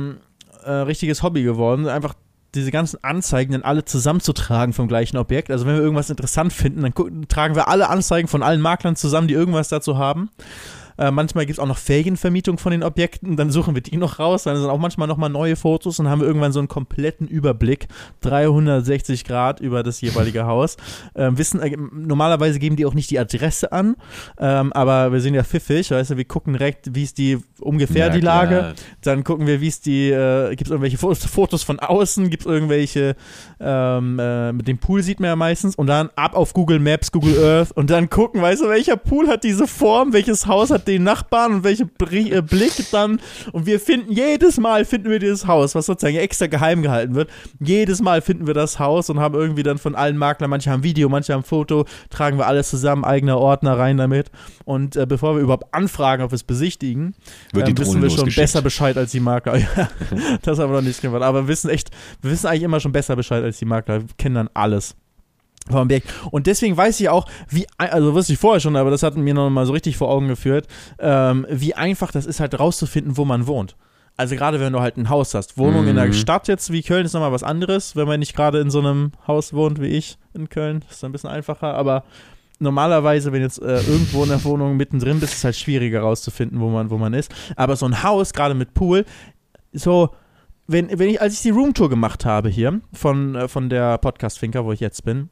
Hobby geworden, einfach diese ganzen Anzeigen dann alle zusammenzutragen vom gleichen Objekt. Also wenn wir irgendwas interessant finden, dann tragen wir alle Anzeigen von allen Maklern zusammen, die irgendwas dazu haben. Manchmal gibt es auch noch Ferienvermietung von den Objekten, dann suchen wir die noch raus, dann sind auch manchmal nochmal neue Fotos, und haben wir irgendwann so einen kompletten Überblick, 360 Grad über das jeweilige Haus. Normalerweise geben die auch nicht die Adresse an, aber wir sind ja pfiffig, weißt du, wir gucken direkt, wie ist die ungefähr die Lage, dann gucken wir, wie ist die, gibt es irgendwelche Fotos von außen, gibt es irgendwelche, mit dem Pool sieht man ja meistens, und dann ab auf Google Maps, Google Earth, und dann gucken, weißt du, welcher Pool hat diese Form, welches Haus hat den Nachbarn und welche Blick dann, und jedes Mal finden wir dieses Haus, was sozusagen extra geheim gehalten wird. Jedes Mal finden wir das Haus und haben irgendwie dann von allen Maklern, manche haben Video, manche haben Foto, tragen wir alles zusammen, eigener Ordner rein damit, und bevor wir überhaupt anfragen, ob wir es besichtigen, wissen wir schon besser Bescheid als die Makler. Ja, das haben wir noch nicht gemacht, aber wir wissen eigentlich immer schon besser Bescheid als die Makler, wir kennen dann alles. Und deswegen weiß ich auch, wusste ich vorher schon, aber das hat mir noch mal so richtig vor Augen geführt, wie einfach das ist, halt rauszufinden, wo man wohnt. Also gerade wenn du halt ein Haus hast. Wohnung in der Stadt jetzt wie Köln ist nochmal was anderes, wenn man nicht gerade in so einem Haus wohnt wie ich in Köln, das ist ein bisschen einfacher, aber normalerweise, wenn jetzt irgendwo in der Wohnung mittendrin bist, ist es halt schwieriger rauszufinden, wo man ist. Aber so ein Haus, gerade mit Pool, so, als ich die Roomtour gemacht habe hier von der Podcast-Finca, wo ich jetzt bin,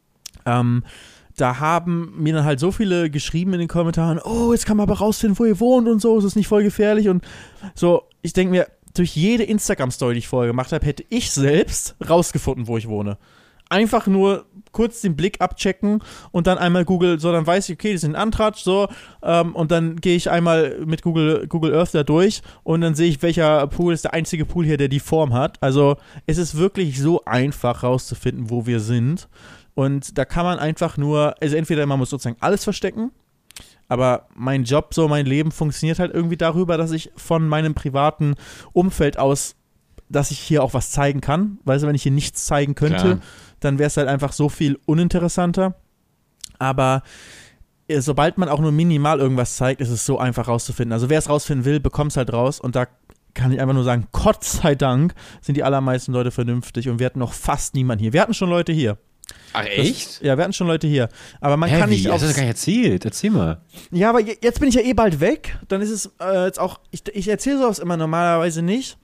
da haben mir dann halt so viele geschrieben in den Kommentaren, oh, jetzt kann man aber rausfinden, wo ihr wohnt und so, ist das nicht voll gefährlich, und so, ich denke mir, durch jede Instagram-Story, die ich vorher gemacht habe, hätte ich selbst rausgefunden, wo ich wohne. Einfach nur kurz den Blick abchecken und dann einmal Google, so, dann weiß ich, okay, die sind in Antratsch, so, und dann gehe ich einmal mit Google Earth da durch, und dann sehe ich, welcher Pool ist der einzige Pool hier, der die Form hat. Also es ist wirklich so einfach rauszufinden, wo wir sind. Und da kann man einfach nur, also entweder man muss sozusagen alles verstecken, aber mein Job, so mein Leben funktioniert halt irgendwie darüber, dass ich von meinem privaten Umfeld aus, dass ich hier auch was zeigen kann. Weißt du, wenn ich hier nichts zeigen könnte, dann wäre es halt einfach so viel uninteressanter. Aber sobald man auch nur minimal irgendwas zeigt, ist es so einfach rauszufinden. Also wer es rausfinden will, bekommt es halt raus, und da kann ich einfach nur sagen, Gott sei Dank sind die allermeisten Leute vernünftig, und wir hatten noch fast niemanden hier. Wir hatten schon Leute hier. Ach, echt? Ja, wir hatten schon Leute hier. Aber man kann nicht auf... Das hast du gar nicht erzählt. Erzähl mal. Ja, aber jetzt bin ich ja bald weg. Dann ist es jetzt auch... Ich erzähle sowas immer normalerweise nicht,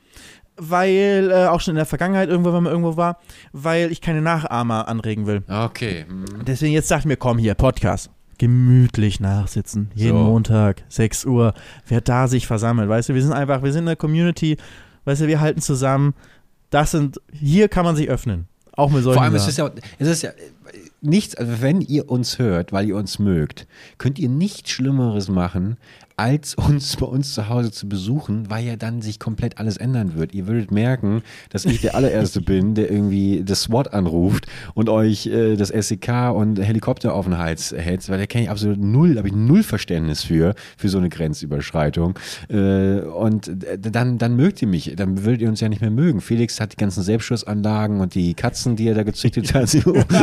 weil, auch schon in der Vergangenheit irgendwo, wenn man irgendwo war, weil ich keine Nachahmer anregen will. Okay. Deswegen jetzt sagt mir, komm hier, Podcast. Gemütlich nachsitzen. Jeden Montag, 6 Uhr. Wer da sich versammelt, weißt du, wir sind eine Community, weißt du, wir halten zusammen. Hier kann man sich öffnen. Auch mit solchen. Vor allem ist es ja nichts, also wenn ihr uns hört, weil ihr uns mögt, könnt ihr nichts Schlimmeres machen, als uns bei uns zu Hause zu besuchen, weil ja dann sich komplett alles ändern wird. Ihr würdet merken, dass ich der allererste bin, der irgendwie das SWAT anruft und euch das SEK und Helikopter auf den Hals hetzt, weil da kenne ich absolut habe ich null Verständnis für so eine Grenzüberschreitung. Und dann mögt ihr mich, dann würdet ihr uns ja nicht mehr mögen. Felix hat die ganzen Selbstschussanlagen und die Katzen, die er da gezüchtet hat,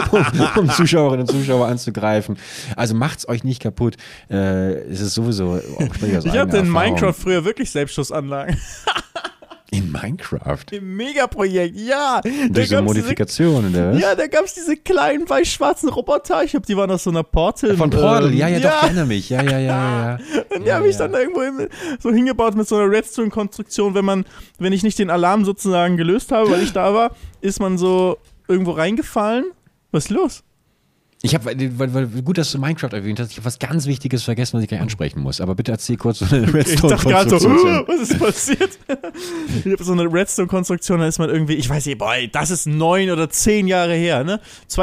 um Zuschauerinnen und Zuschauer anzugreifen. Also macht's euch nicht kaputt. Es ist sowieso... Ich hatte in Minecraft früher wirklich Selbstschussanlagen. In Minecraft? Im Megaprojekt, ja. Durch so Modifikationen, oder was? Ja, da gab es diese kleinen weiß-schwarzen Roboter. Ich glaube, die waren aus so einer Portal. Von Portal, ja, doch, ich erinnere mich. Ja. Und die habe ich dann irgendwo so hingebaut mit so einer Redstone-Konstruktion. Wenn ich nicht den Alarm sozusagen gelöst habe, weil ich da war, ist man so irgendwo reingefallen. Was ist los? Ich habe, gut, dass du Minecraft erwähnt hast, ich habe was ganz Wichtiges vergessen, was ich gleich ansprechen muss. Aber bitte erzähl kurz so eine Redstone-Konstruktion. Was ist passiert? Ich habe so eine Redstone-Konstruktion, da ist man irgendwie, ich weiß nicht, boah, das ist 9 oder 10 Jahre her, ne?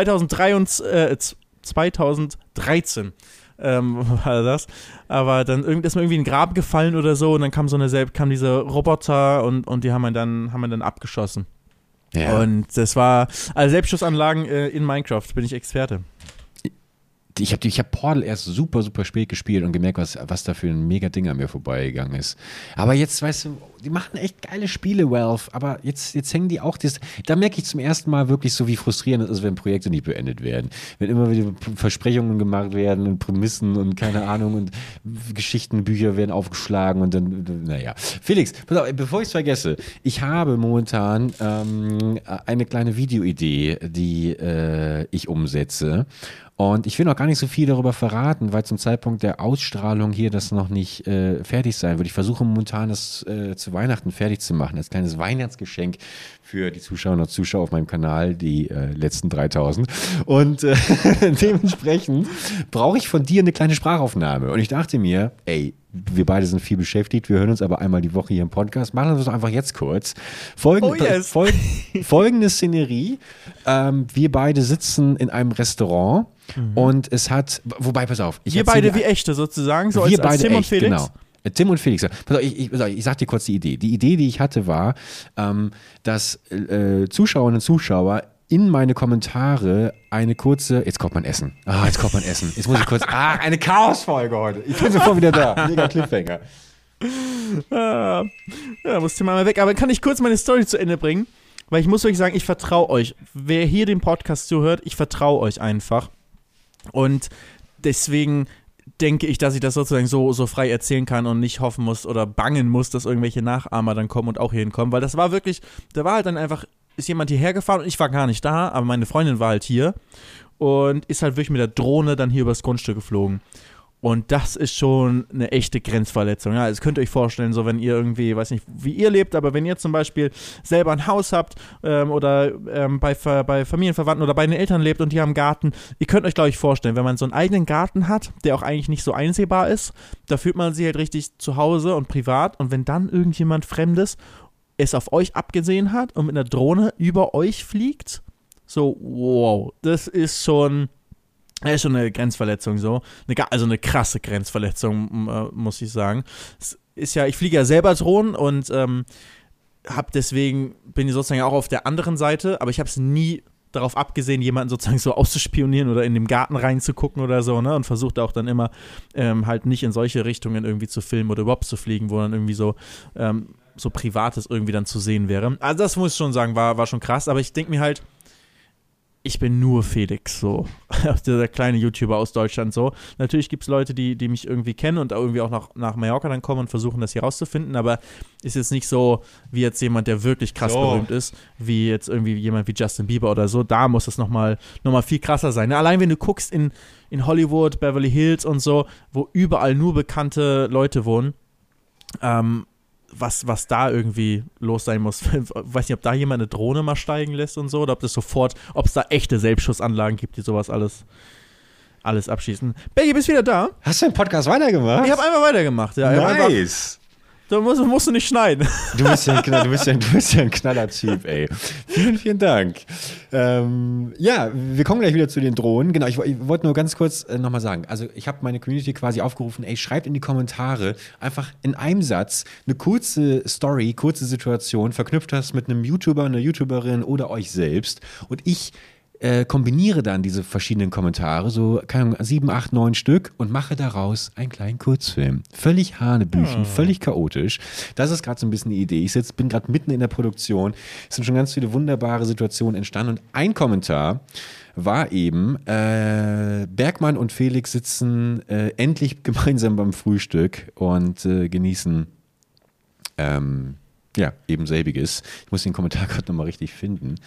2013 war das. Aber dann ist mir irgendwie in ein Grab gefallen oder so und dann kam diese Roboter und die haben wir dann abgeschossen. Ja. Und das war, also Selbstschussanlagen in Minecraft, bin ich Experte. Ich hab Portal erst super, super spät gespielt und gemerkt, was da für ein mega Ding an mir vorbeigegangen ist. Aber jetzt, weißt du, die machen echt geile Spiele, Valve, aber jetzt hängen die auch, da merke ich zum ersten Mal wirklich so, wie frustrierend es ist, wenn Projekte nicht beendet werden. Wenn immer wieder Versprechungen gemacht werden und Prämissen und keine Ahnung und Geschichtenbücher werden aufgeschlagen und dann, naja. Felix, pass auf, bevor ich es vergesse, ich habe momentan eine kleine Videoidee, die ich umsetze. Und ich will noch gar nicht so viel darüber verraten, weil zum Zeitpunkt der Ausstrahlung hier das noch nicht fertig sein wird. Ich versuche momentan das zu Weihnachten fertig zu machen, als kleines Weihnachtsgeschenk für die Zuschauerinnen und Zuschauer auf meinem Kanal, die letzten 3000. Und dementsprechend brauche ich von dir eine kleine Sprachaufnahme. Und ich dachte mir, ey, wir beide sind viel beschäftigt, wir hören uns aber einmal die Woche hier im Podcast. Machen wir das doch einfach jetzt kurz. Folgende Szenerie. Wir beide sitzen in einem Restaurant und es hat, wobei, pass auf. Wir beide wie Echte sozusagen, so wir als Tim echt, und Felix? Genau. Tim und Felix. Pass auf, ich sag dir kurz die Idee. Die Idee, die ich hatte, war, dass Zuschauerinnen und Zuschauer in meine Kommentare eine kurze, jetzt kommt man Essen. Jetzt muss ich kurz, eine Chaosfolge heute. Ich bin sofort wieder da. Mega Cliffhanger. Ja, musste mal weg. Aber kann ich kurz meine Story zu Ende bringen? Weil ich muss euch sagen, ich vertraue euch. Wer hier den Podcast zuhört, ich vertraue euch einfach. Und deswegen denke ich, dass ich das sozusagen so frei erzählen kann und nicht hoffen muss oder bangen muss, dass irgendwelche Nachahmer dann kommen und auch hier hinkommen. Weil das war wirklich, da war halt dann einfach, ist jemand hierher gefahren und ich war gar nicht da, aber meine Freundin war halt hier und ist halt wirklich mit der Drohne dann hier übers Grundstück geflogen. Und das ist schon eine echte Grenzverletzung. Ja, das könnt ihr euch vorstellen, so wenn ihr irgendwie, weiß nicht, wie ihr lebt, aber wenn ihr zum Beispiel selber ein Haus habt oder bei Familienverwandten oder bei den Eltern lebt und die haben einen Garten, ihr könnt euch, glaube ich, vorstellen, wenn man so einen eigenen Garten hat, der auch eigentlich nicht so einsehbar ist, da fühlt man sich halt richtig zu Hause und privat und wenn dann irgendjemand Fremdes es auf euch abgesehen hat und mit einer Drohne über euch fliegt, so, wow, das ist schon eine Grenzverletzung so. Also eine krasse Grenzverletzung, muss ich sagen. Es ist ja, ich fliege ja selber Drohnen und bin ich sozusagen auch auf der anderen Seite, aber ich habe es nie darauf abgesehen, jemanden sozusagen so auszuspionieren oder in den Garten reinzugucken oder so, ne? Und versucht auch dann immer halt nicht in solche Richtungen irgendwie zu filmen oder überhaupt zu fliegen, wo dann irgendwie so Privates irgendwie dann zu sehen wäre. Also das muss ich schon sagen, war schon krass, aber ich denke mir halt, ich bin nur Felix, so, dieser kleine YouTuber aus Deutschland, so. Natürlich gibt es Leute, die mich irgendwie kennen und irgendwie auch nach Mallorca dann kommen und versuchen, das hier rauszufinden, aber ist jetzt nicht so, wie jetzt jemand, der wirklich krass berühmt ist, wie jetzt irgendwie jemand wie Justin Bieber oder so. Da muss es noch mal viel krasser sein. Allein wenn du guckst in Hollywood, Beverly Hills und so, wo überall nur bekannte Leute wohnen, was da irgendwie los sein muss. Ich weiß nicht, ob da jemand eine Drohne mal steigen lässt und so, oder ob es da echte Selbstschussanlagen gibt, die sowas alles abschießen. Becky, bist du wieder da? Hast du den Podcast weitergemacht? Ich habe einmal weitergemacht, ja. Nice. Da musst du nicht schneiden. Du bist ja ein Knallertyp, ey. Vielen, vielen Dank. Ja, wir kommen gleich wieder zu den Drohnen. Genau, ich wollte nur ganz kurz nochmal sagen, also ich habe meine Community quasi aufgerufen, ey, schreibt in die Kommentare einfach in einem Satz eine kurze Story, kurze Situation, verknüpft das mit einem YouTuber, einer YouTuberin oder euch selbst und ich kombiniere dann diese verschiedenen Kommentare, so, keine Ahnung, 7, 8, 9 Stück und mache daraus einen kleinen Kurzfilm. Völlig hanebüchen, völlig chaotisch. Das ist gerade so ein bisschen die Idee. Ich bin gerade mitten in der Produktion. Es sind schon ganz viele wunderbare Situationen entstanden und ein Kommentar war eben, Bergmann und Felix sitzen endlich gemeinsam beim Frühstück und genießen Ja, eben selbiges. Ich muss den Kommentar gerade nochmal richtig finden.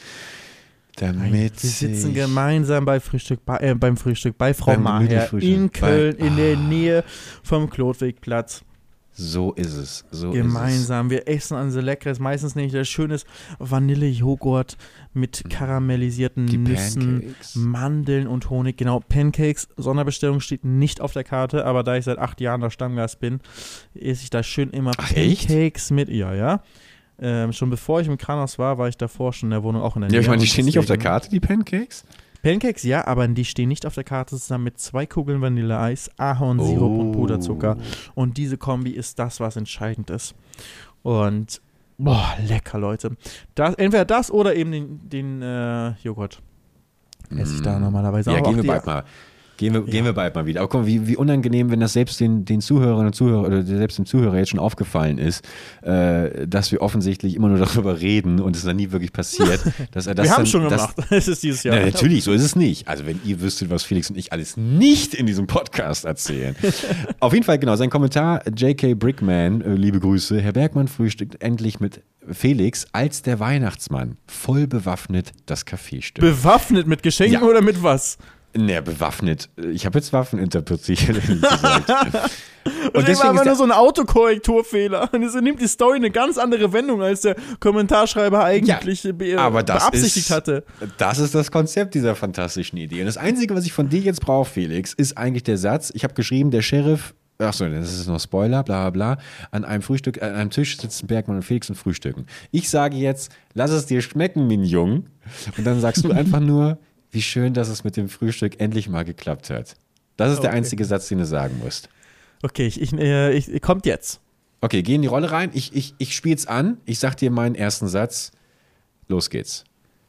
Wir sitzen gemeinsam beim Frühstück bei Frau Maher in Köln, in der Nähe vom Klotwigplatz. So ist es. Gemeinsam. Wir essen an so leckeres, meistens nicht das schönes Vanillejoghurt mit karamellisierten Nüssen, Pancakes. Mandeln und Honig. Genau, Pancakes, Sonderbestellung steht nicht auf der Karte, aber da ich seit 8 Jahren der Stammgast bin, esse ich da schön immer Pancakes mit. Ja. Schon bevor ich im Kranhaus war ich davor schon in der Wohnung, auch in der Nähe. Ja, ich meine, die stehen nicht auf der Karte, die Pancakes? Pancakes, ja, aber die stehen nicht auf der Karte zusammen mit 2 Kugeln Vanilleeis, Ahornsirup und Puderzucker. Und diese Kombi ist das, was entscheidend ist. Und, lecker, Leute. Entweder das oder eben den Joghurt. Esse ich da normalerweise auch. Ja, gehen wir bald mal. Gehen wir bald mal wieder. Aber guck mal, wie unangenehm, wenn das selbst den Zuhörerinnen und Zuhörern oder selbst dem Zuhörer jetzt schon aufgefallen ist, dass wir offensichtlich immer nur darüber reden und es dann nie wirklich passiert. Dass er das wir haben es schon gemacht. Es ist dieses Jahr. Ja, natürlich, so ist es nicht. Also wenn ihr wüsstet, was Felix und ich alles nicht in diesem Podcast erzählen. Auf jeden Fall, genau, sein Kommentar, J.K. Brickman, liebe Grüße, Herr Bergmann frühstückt endlich mit Felix als der Weihnachtsmann, voll bewaffnet das Kaffeestück. Bewaffnet mit Geschenken oder mit was? Ne, bewaffnet. Ich habe jetzt Waffen interpretiert, gesagt. Und deswegen war aber nur so ein Autokorrekturfehler. Und es nimmt die Story eine ganz andere Wendung, als der Kommentarschreiber eigentlich beabsichtigt hatte. Das ist das Konzept dieser fantastischen Idee. Und das Einzige, was ich von dir jetzt brauche, Felix, ist eigentlich der Satz, ich habe geschrieben, der Sheriff, achso, das ist noch Spoiler, bla bla bla, an einem Tisch sitzen Bergmann und Felix und frühstücken. Ich sage jetzt, lass es dir schmecken, Mignon. Und dann sagst du einfach nur, wie schön, dass es mit dem Frühstück endlich mal geklappt hat. Das ist der einzige Satz, den du sagen musst. Okay, ich kommt jetzt. Okay, geh in die Rolle rein. Ich spiel's an. Ich sag dir meinen ersten Satz. Los geht's.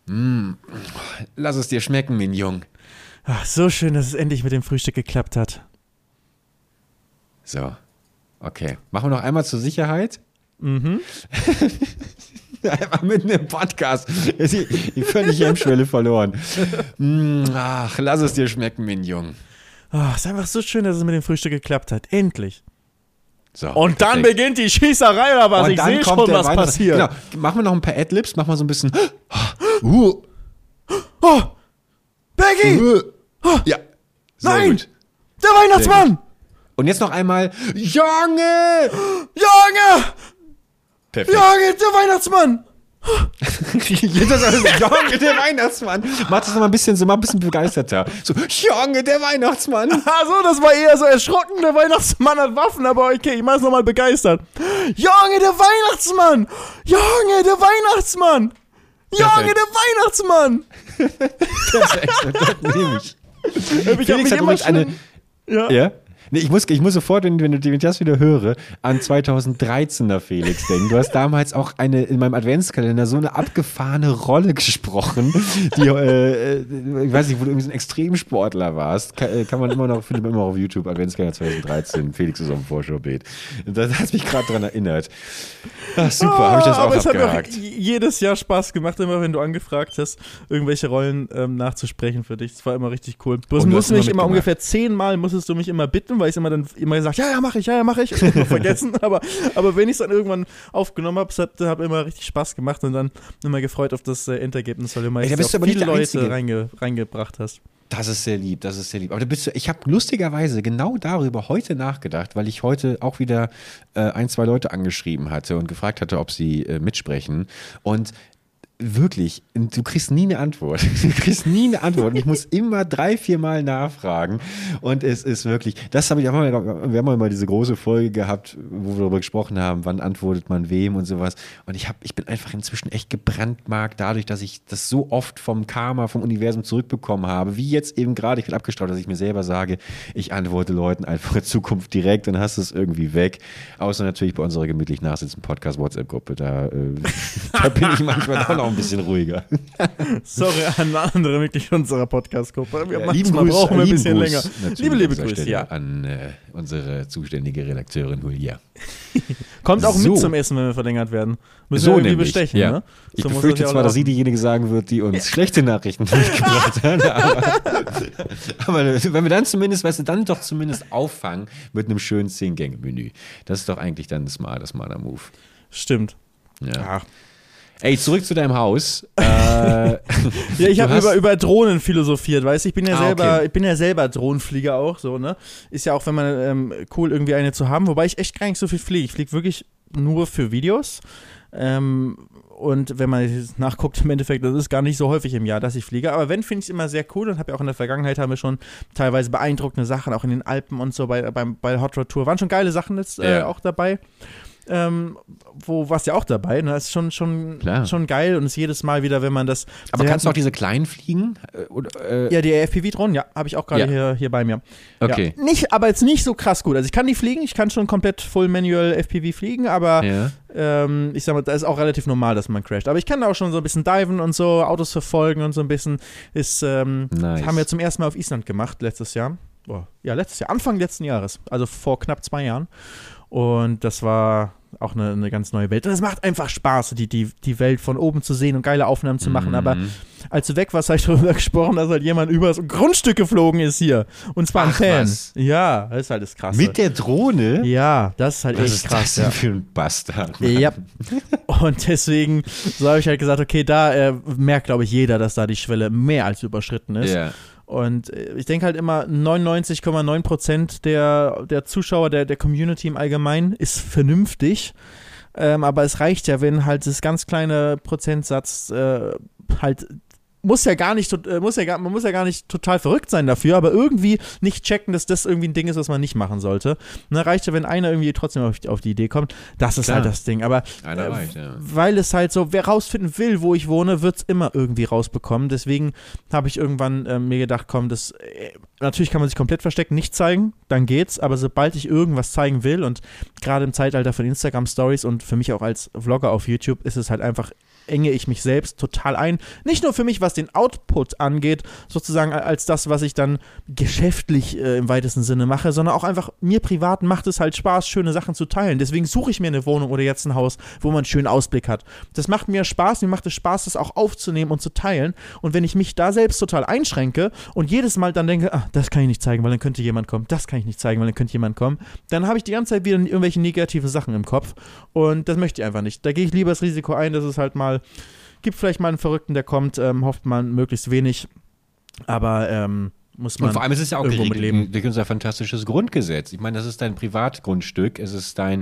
Lass es dir schmecken, Mignon. Ach, so schön, dass es endlich mit dem Frühstück geklappt hat. So, okay. Machen wir noch einmal zur Sicherheit. Einfach mitten im Podcast. Die völlige Hemmschwelle verloren. Ach, lass es dir schmecken, Mignon. Ach, ist einfach so schön, dass es mit dem Frühstück geklappt hat. Endlich. So, und dann beginnt die Schießerei oder was? Ich sehe schon, was passiert. Genau. Machen wir noch ein paar Adlibs. Machen wir so ein bisschen. Becky! Ja. Sehr Nein! gut. Der Weihnachtsmann! Und jetzt noch einmal. Junge! Perfekt. Junge, der Weihnachtsmann! Junge, der Weihnachtsmann. Mach das noch mal ein bisschen begeisterter. So, Junge, der Weihnachtsmann. So, das war eher so erschrocken. Der Weihnachtsmann hat Waffen, aber okay, ich mach's nochmal begeistert. Junge, der Weihnachtsmann! Junge, der Weihnachtsmann! Junge, der Weihnachtsmann! Perfekt, das nehme ich. Felix hat übrigens eine... Ja? Nee, ich muss sofort, wenn ich das wieder höre, an 2013er Felix denken. Du hast damals auch in meinem Adventskalender so eine abgefahrene Rolle gesprochen, die, ich weiß nicht, wo du irgendwie so ein Extremsportler warst. Kann man findet man immer auf YouTube, Adventskalender 2013, Felix ist auf dem Vorschaubild. Das hat mich gerade daran erinnert. Ach, super, habe ich das auch abgehakt. Aber es hat mir jedes Jahr Spaß gemacht, immer wenn du angefragt hast, irgendwelche Rollen nachzusprechen für dich. Das war immer richtig cool. Du musst mich immer ungefähr 10-mal musstest du mich immer bitten, weil ich immer gesagt, ja, mach ich. Ich hab vergessen, aber wenn ich es dann irgendwann aufgenommen habe, es hat immer richtig Spaß gemacht und dann immer gefreut auf das Endergebnis, weil du immer viele Leute reingebracht hast. Das ist sehr lieb. Aber ich habe lustigerweise genau darüber heute nachgedacht, weil ich heute auch wieder 1, 2 Leute angeschrieben hatte und gefragt hatte, ob sie mitsprechen. Und wirklich, du kriegst nie eine Antwort. Und ich muss immer 3, 4 Mal nachfragen. Und es ist wirklich, wir haben mal diese große Folge gehabt, wo wir darüber gesprochen haben, wann antwortet man wem und sowas. Und ich bin einfach inzwischen echt gebrandmarkt dadurch, dass ich das so oft vom Karma, vom Universum zurückbekommen habe, wie jetzt eben gerade, ich bin abgestraut, dass ich mir selber sage, ich antworte Leuten einfach in Zukunft direkt, dann hast du es irgendwie weg. Außer natürlich bei unserer gemütlich nachsitzenden Podcast-WhatsApp-Gruppe. Da bin ich manchmal auch noch ein bisschen ruhiger. Sorry an andere Mitglieder unserer Podcast-Gruppe. Brauchen wir ein bisschen länger. Liebe Grüße, ja. An unsere zuständige Redakteurin Julia. Kommt auch mit zum Essen, wenn wir verlängert werden. Müssen so wir irgendwie bestechen, ja. Ne? Ich befürchte zwar, dass sie diejenige sagen wird, die uns schlechte Nachrichten mitgebracht hat, aber wenn wir dann zumindest, auffangen mit einem schönen 10-Gänge-Menü. Das ist doch eigentlich dann das smarter Move. Stimmt. Ja. Ey, zurück zu deinem Haus. Ja, ich habe über Drohnen philosophiert, weißt du? Ich bin ja selber Drohnenflieger auch, so, ne? Ist ja auch, wenn man cool irgendwie eine zu haben, wobei ich echt gar nicht so viel fliege. Ich fliege wirklich nur für Videos. Und wenn man jetzt nachguckt, im Endeffekt, das ist gar nicht so häufig im Jahr, dass ich fliege. Aber wenn, finde ich es immer sehr cool und habe ja auch in der Vergangenheit haben wir schon teilweise beeindruckende Sachen, auch in den Alpen und so bei der Hot Rod Tour. Waren schon geile Sachen jetzt auch dabei. Wo warst ja auch dabei, ne? Das ist schon geil und ist jedes Mal wieder, wenn man das. Aber kannst du auch diese kleinen fliegen? Ja, die FPV-Drohnen, ja, habe ich auch gerade hier bei mir. Okay. Ja, aber jetzt nicht so krass gut. Also ich kann die fliegen, ich kann schon komplett Full Manual FPV fliegen, aber ich sag mal, da ist auch relativ normal, dass man crasht. Aber ich kann da auch schon so ein bisschen diven und so, Autos verfolgen und so ein bisschen. Nice. Haben wir zum ersten Mal auf Island gemacht, letztes Jahr. Anfang letzten Jahres, also vor knapp 2 Jahren. Und das war auch eine ganz neue Welt. Und es macht einfach Spaß, die Welt von oben zu sehen und geile Aufnahmen zu machen. Aber als du weg warst, habe ich darüber gesprochen, dass halt jemand über das Grundstück geflogen ist hier. Und zwar ein Fan. Was? Ja, das ist halt das Krasse. Mit der Drohne? Ja, das ist halt echt krass. Was ist das denn für ein Bastard? Ja. Und deswegen, so habe ich halt gesagt, okay, da merkt, glaube ich, jeder, dass da die Schwelle mehr als überschritten ist. Ja. Und ich denke halt immer, 99,9% der Zuschauer, der Community im Allgemeinen ist vernünftig. Aber es reicht ja, wenn halt das ganz kleine Prozentsatz halt man muss ja gar nicht total verrückt sein dafür, aber irgendwie nicht checken, dass das irgendwie ein Ding ist, was man nicht machen sollte. Ne, reicht ja, wenn einer irgendwie trotzdem auf die Idee kommt. Das ist halt das Ding. Aber weil es halt so, wer rausfinden will, wo ich wohne, wird es immer irgendwie rausbekommen. Deswegen habe ich irgendwann mir gedacht, komm, natürlich kann man sich komplett verstecken, nicht zeigen, dann geht's, aber sobald ich irgendwas zeigen will und gerade im Zeitalter von Instagram-Stories und für mich auch als Vlogger auf YouTube ist es halt einfach, enge ich mich selbst total ein. Nicht nur für mich, was den Output angeht, sozusagen als das, was ich dann geschäftlich im weitesten Sinne mache, sondern auch einfach mir privat macht es halt Spaß, schöne Sachen zu teilen. Deswegen suche ich mir eine Wohnung oder jetzt ein Haus, wo man einen schönen Ausblick hat. Das macht mir Spaß, mir macht es Spaß, das auch aufzunehmen und zu teilen. Und wenn ich mich da selbst total einschränke und jedes Mal dann denke, das kann ich nicht zeigen, weil dann könnte jemand kommen, das kann ich nicht zeigen, weil dann könnte jemand kommen, dann habe ich die ganze Zeit wieder irgendwelche negativen Sachen im Kopf und das möchte ich einfach nicht. Da gehe ich lieber das Risiko ein, dass es halt mal gibt vielleicht mal einen Verrückten, der kommt, hofft man möglichst wenig, aber muss man. Und vor allem ist es ja auch geregelt durch unser fantastisches Grundgesetz. Ich meine, das ist dein Privatgrundstück, es ist deine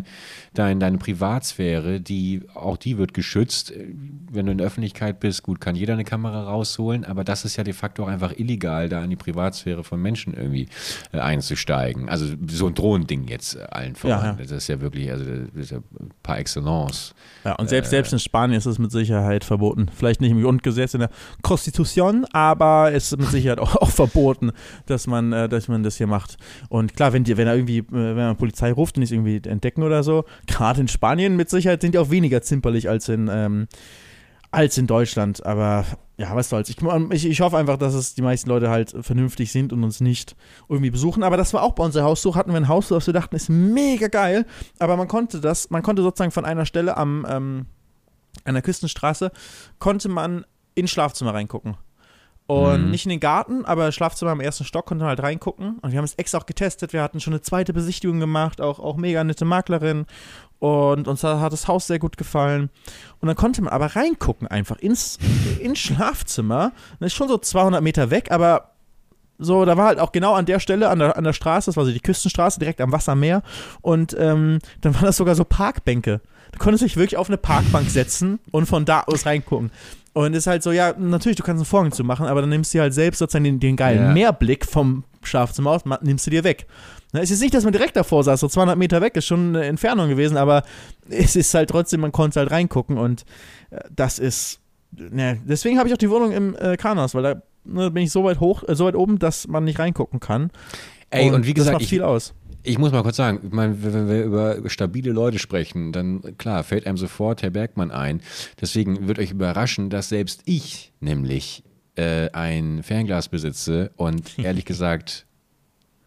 Privatsphäre, die wird geschützt. Wenn du in der Öffentlichkeit bist, gut, kann jeder eine Kamera rausholen, aber das ist ja de facto auch einfach illegal, da in die Privatsphäre von Menschen irgendwie einzusteigen. Also so ein Drohending jetzt allen voran. Ja. Das ist ja wirklich, also das ist ja par excellence. Ja, und selbst in Spanien ist es mit Sicherheit verboten. Vielleicht nicht im Grundgesetz in der Constitution, aber es ist mit Sicherheit auch verboten, dass man das hier macht. Und klar, wenn man Polizei ruft und die es irgendwie entdecken oder so, gerade in Spanien mit Sicherheit sind die auch weniger zimperlich als in Deutschland. Aber ja, was soll's. Ich hoffe einfach, dass es die meisten Leute halt vernünftig sind und uns nicht irgendwie besuchen. Aber das war auch bei unserer Haussuche, hatten wir ein Haus, was wir dachten, ist mega geil. Aber man konnte sozusagen von einer Stelle an der Küstenstraße, konnte man ins Schlafzimmer reingucken. Und nicht in den Garten, aber Schlafzimmer im ersten Stock konnte man halt reingucken. Und wir haben es extra auch getestet. Wir hatten schon eine zweite Besichtigung gemacht, auch mega nette Maklerin. Und uns hat das Haus sehr gut gefallen. Und dann konnte man aber reingucken einfach ins Schlafzimmer. Das ist schon so 200 Meter weg, aber so, da war halt auch genau an der Stelle, an der Straße, das war so die Küstenstraße, direkt am Wassermeer. Und dann waren das sogar so Parkbänke. Du konntest dich wirklich auf eine Parkbank setzen und von da aus reingucken. Und es ist halt so, ja, natürlich, du kannst einen Vorhang zu machen, aber dann nimmst du halt selbst sozusagen den geilen Meerblick vom Schlafzimmer aus, nimmst du dir weg. Es ist nicht, dass man direkt davor saß, so 200 Meter weg, ist schon eine Entfernung gewesen, aber es ist halt trotzdem, man konnte halt reingucken und das ist, deswegen habe ich auch die Wohnung im Karnas, weil da bin ich so weit oben, dass man nicht reingucken kann. Ey, und wie gesagt, das macht viel aus. Ich muss mal kurz sagen, ich meine, wenn wir über stabile Leute sprechen, dann klar, fällt einem sofort Herr Bergmann ein. Deswegen wird euch überraschen, dass selbst ich nämlich ein Fernglas besitze und ehrlich gesagt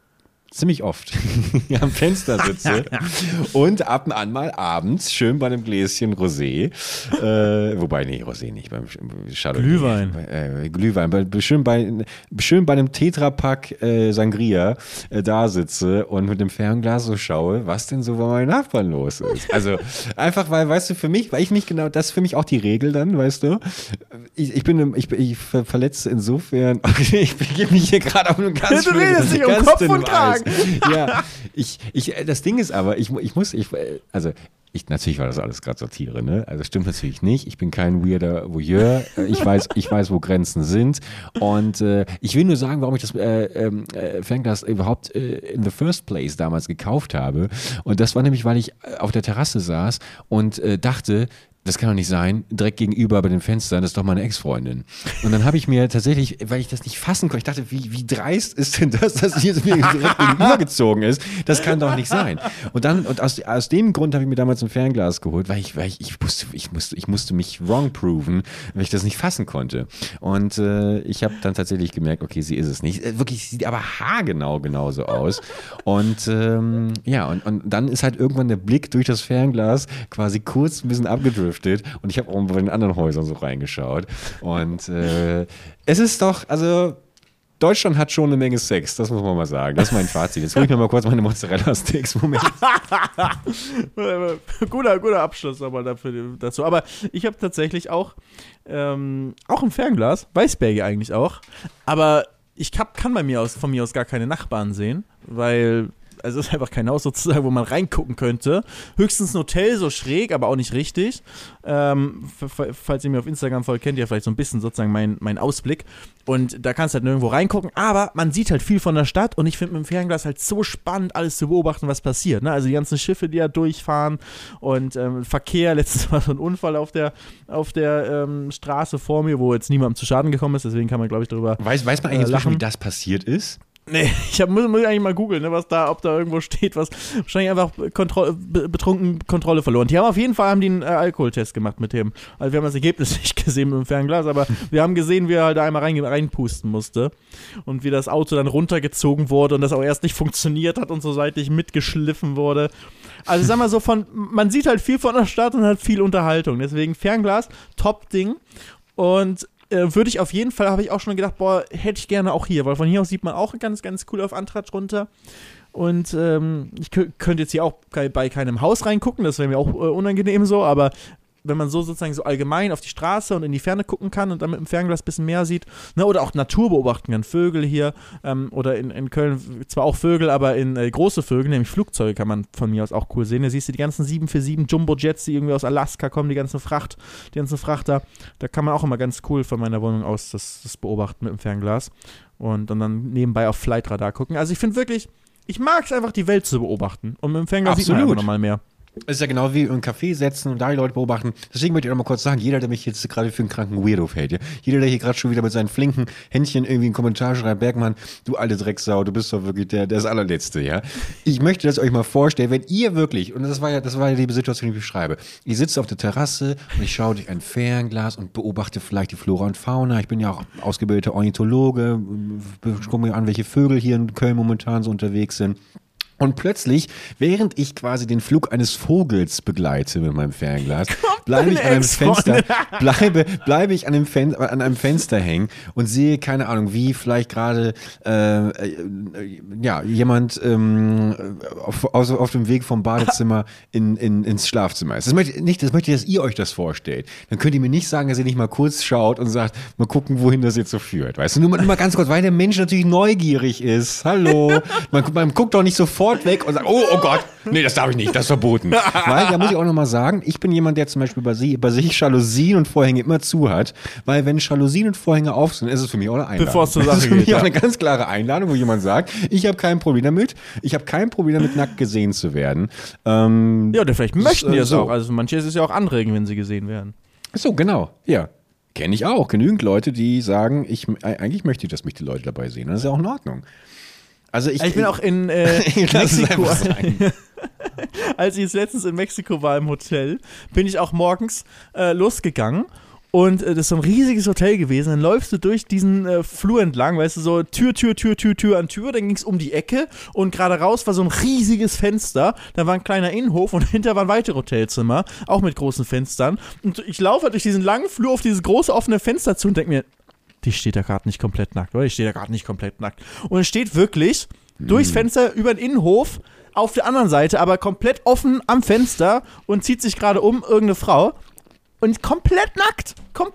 ziemlich oft am Fenster sitze und ab und an mal abends schön bei einem Gläschen Rosé, wobei, nee, Rosé nicht, beim Glühwein. Glühwein, schön bei einem Tetrapack Sangria da sitze und mit dem Fernglas so schaue, was denn so bei meinen Nachbarn los ist. Also einfach, weil, weißt du, weil ich mich genau, das ist für mich auch die Regel dann, weißt du, ich verletze insofern, ich begebe mich hier gerade auf einem ganz Du redest nicht um Kopf und Kragen. Ja, das Ding ist aber, natürlich war das alles gerade Satire, ne? Also stimmt natürlich nicht. Ich bin kein weirder Voyeur. Ich weiß, wo Grenzen sind. Und ich will nur sagen, warum ich das Fernglas überhaupt in the first place damals gekauft habe. Und das war nämlich, weil ich auf der Terrasse saß und dachte, das kann doch nicht sein, direkt gegenüber bei den Fenstern, das ist doch meine Ex-Freundin. Und dann habe ich mir tatsächlich, weil ich das nicht fassen konnte, ich dachte, wie dreist ist denn das, dass hier mir direkt gegenübergezogen ist? Das kann doch nicht sein. Und aus dem Grund habe ich mir damals ein Fernglas geholt, weil ich musste mich wrong proven, weil ich das nicht fassen konnte. Und ich habe dann tatsächlich gemerkt, okay, sie ist es nicht. Wirklich, sieht aber haargenau genauso aus. Und und dann ist halt irgendwann der Blick durch das Fernglas quasi kurz ein bisschen abgedriftet. Und ich habe auch bei den anderen Häusern so reingeschaut. Und es ist doch, also Deutschland hat schon eine Menge Sex, das muss man mal sagen. Das ist mein Fazit. Jetzt hole ich mir mal kurz meine Mozzarella-Sticks. Moment. guter Abschluss aber dazu. Aber ich habe tatsächlich auch ein Fernglas, Weißberge eigentlich auch. Aber ich kann von mir aus gar keine Nachbarn sehen, weil es ist einfach kein Haus sozusagen, wo man reingucken könnte. Höchstens ein Hotel, so schräg, aber auch nicht richtig. Falls ihr mir auf Instagram folgt, kennt ihr vielleicht so ein bisschen sozusagen meinen Ausblick. Und da kannst du halt nirgendwo reingucken, aber man sieht halt viel von der Stadt und ich finde mit dem Fernglas halt so spannend, alles zu beobachten, was passiert. Ne? Also die ganzen Schiffe, die da durchfahren und Verkehr. Letztes Mal so ein Unfall auf der Straße vor mir, wo jetzt niemandem zu Schaden gekommen ist, deswegen kann man, glaube ich, darüber Weiß man eigentlich wie das passiert ist? Nee, muss eigentlich mal googeln, ne, ob da irgendwo steht, was wahrscheinlich einfach betrunken Kontrolle verloren. Die haben einen Alkoholtest gemacht mit dem. Also wir haben das Ergebnis nicht gesehen mit dem Fernglas, aber wir haben gesehen, wie er halt da einmal reinpusten musste und wie das Auto dann runtergezogen wurde und das auch erst nicht funktioniert hat und so seitlich mitgeschliffen wurde. Also sag mal so, man sieht halt viel von der Stadt und hat viel Unterhaltung. Deswegen Fernglas, Top-Ding. Und würde ich auf jeden Fall, habe ich auch schon gedacht, hätte ich gerne auch hier, weil von hier aus sieht man auch ganz, ganz cool auf Antratsch runter. Und ich könnte jetzt hier auch bei keinem Haus reingucken, das wäre mir auch unangenehm so, aber wenn man so sozusagen so allgemein auf die Straße und in die Ferne gucken kann und dann mit dem Fernglas ein bisschen mehr sieht, ne, oder auch Natur beobachten kann, Vögel hier oder in Köln zwar auch Vögel, aber in große Vögel, nämlich Flugzeuge kann man von mir aus auch cool sehen. Da siehst du die ganzen 747 Jumbo-Jets, die irgendwie aus Alaska kommen, die ganzen Frachter, da kann man auch immer ganz cool von meiner Wohnung aus das beobachten mit dem Fernglas und dann nebenbei auf Flightradar gucken. Also ich finde wirklich, ich mag es einfach, die Welt zu beobachten und mit dem Fernglas sieht man einfach nochmal mehr. Es ist ja genau wie im Café setzen und da die Leute beobachten. Deswegen möchte ich noch mal kurz sagen, jeder, der mich jetzt gerade für einen kranken Weirdo hält, ja? Jeder, der hier gerade schon wieder mit seinen flinken Händchen irgendwie einen Kommentar schreibt, Bergmann, du alte Drecksau, du bist doch wirklich das allerletzte, ja. Ich möchte das euch mal vorstellen, wenn ihr wirklich, und das war ja die Situation, die ich beschreibe, ich sitze auf der Terrasse und ich schaue durch ein Fernglas und beobachte vielleicht die Flora und Fauna. Ich bin ja auch ausgebildeter Ornithologe, gucke mir an, welche Vögel hier in Köln momentan so unterwegs sind. Und plötzlich, während ich quasi den Flug eines Vogels begleite mit meinem Fernglas, bleibe ich an einem Fenster hängen und sehe, keine Ahnung, wie vielleicht gerade jemand auf dem Weg vom Badezimmer ins Schlafzimmer ist. Das möchte ich, dass ihr euch das vorstellt. Dann könnt ihr mir nicht sagen, dass ihr nicht mal kurz schaut und sagt, mal gucken, wohin das jetzt so führt. Weißt du, nur mal ganz kurz, weil der Mensch natürlich neugierig ist. Hallo. Man guckt doch nicht sofort weg und sagt, oh Gott, nee, das darf ich nicht, das ist verboten. Weil, da muss ich auch nochmal sagen, ich bin jemand, der zum Beispiel bei sich Jalousien und Vorhänge immer zu hat, weil wenn Jalousien und Vorhänge auf sind, ist es für mich auch eine Einladung. Bevor es zur Sache geht. Das ist für mich auch eine ganz klare Einladung, wo jemand sagt, ich habe kein Problem damit, nackt gesehen zu werden. Ja, oder vielleicht möchten die es auch, also manche ist es ja auch anregen, wenn sie gesehen werden. So, genau, ja. Kenne ich auch. Genügend Leute, die sagen, eigentlich möchte ich, dass mich die Leute dabei sehen. Das ist ja auch in Ordnung. Also ich bin auch in Mexiko. Als ich jetzt letztens in Mexiko war im Hotel, bin ich auch morgens losgegangen Und das ist so ein riesiges Hotel gewesen. Dann läufst du durch diesen Flur entlang, weißt du, so Tür an Tür. Dann ging es um die Ecke und gerade raus war so ein riesiges Fenster. Da war ein kleiner Innenhof und dahinter waren weitere Hotelzimmer, auch mit großen Fenstern. Und ich laufe halt durch diesen langen Flur auf dieses große offene Fenster zu und denke mir, die steht da gerade nicht komplett nackt, oder? Die steht da gerade nicht komplett nackt. Und es steht wirklich durchs Fenster über den Innenhof auf der anderen Seite, aber komplett offen am Fenster und zieht sich gerade um irgendeine Frau. Und komplett nackt.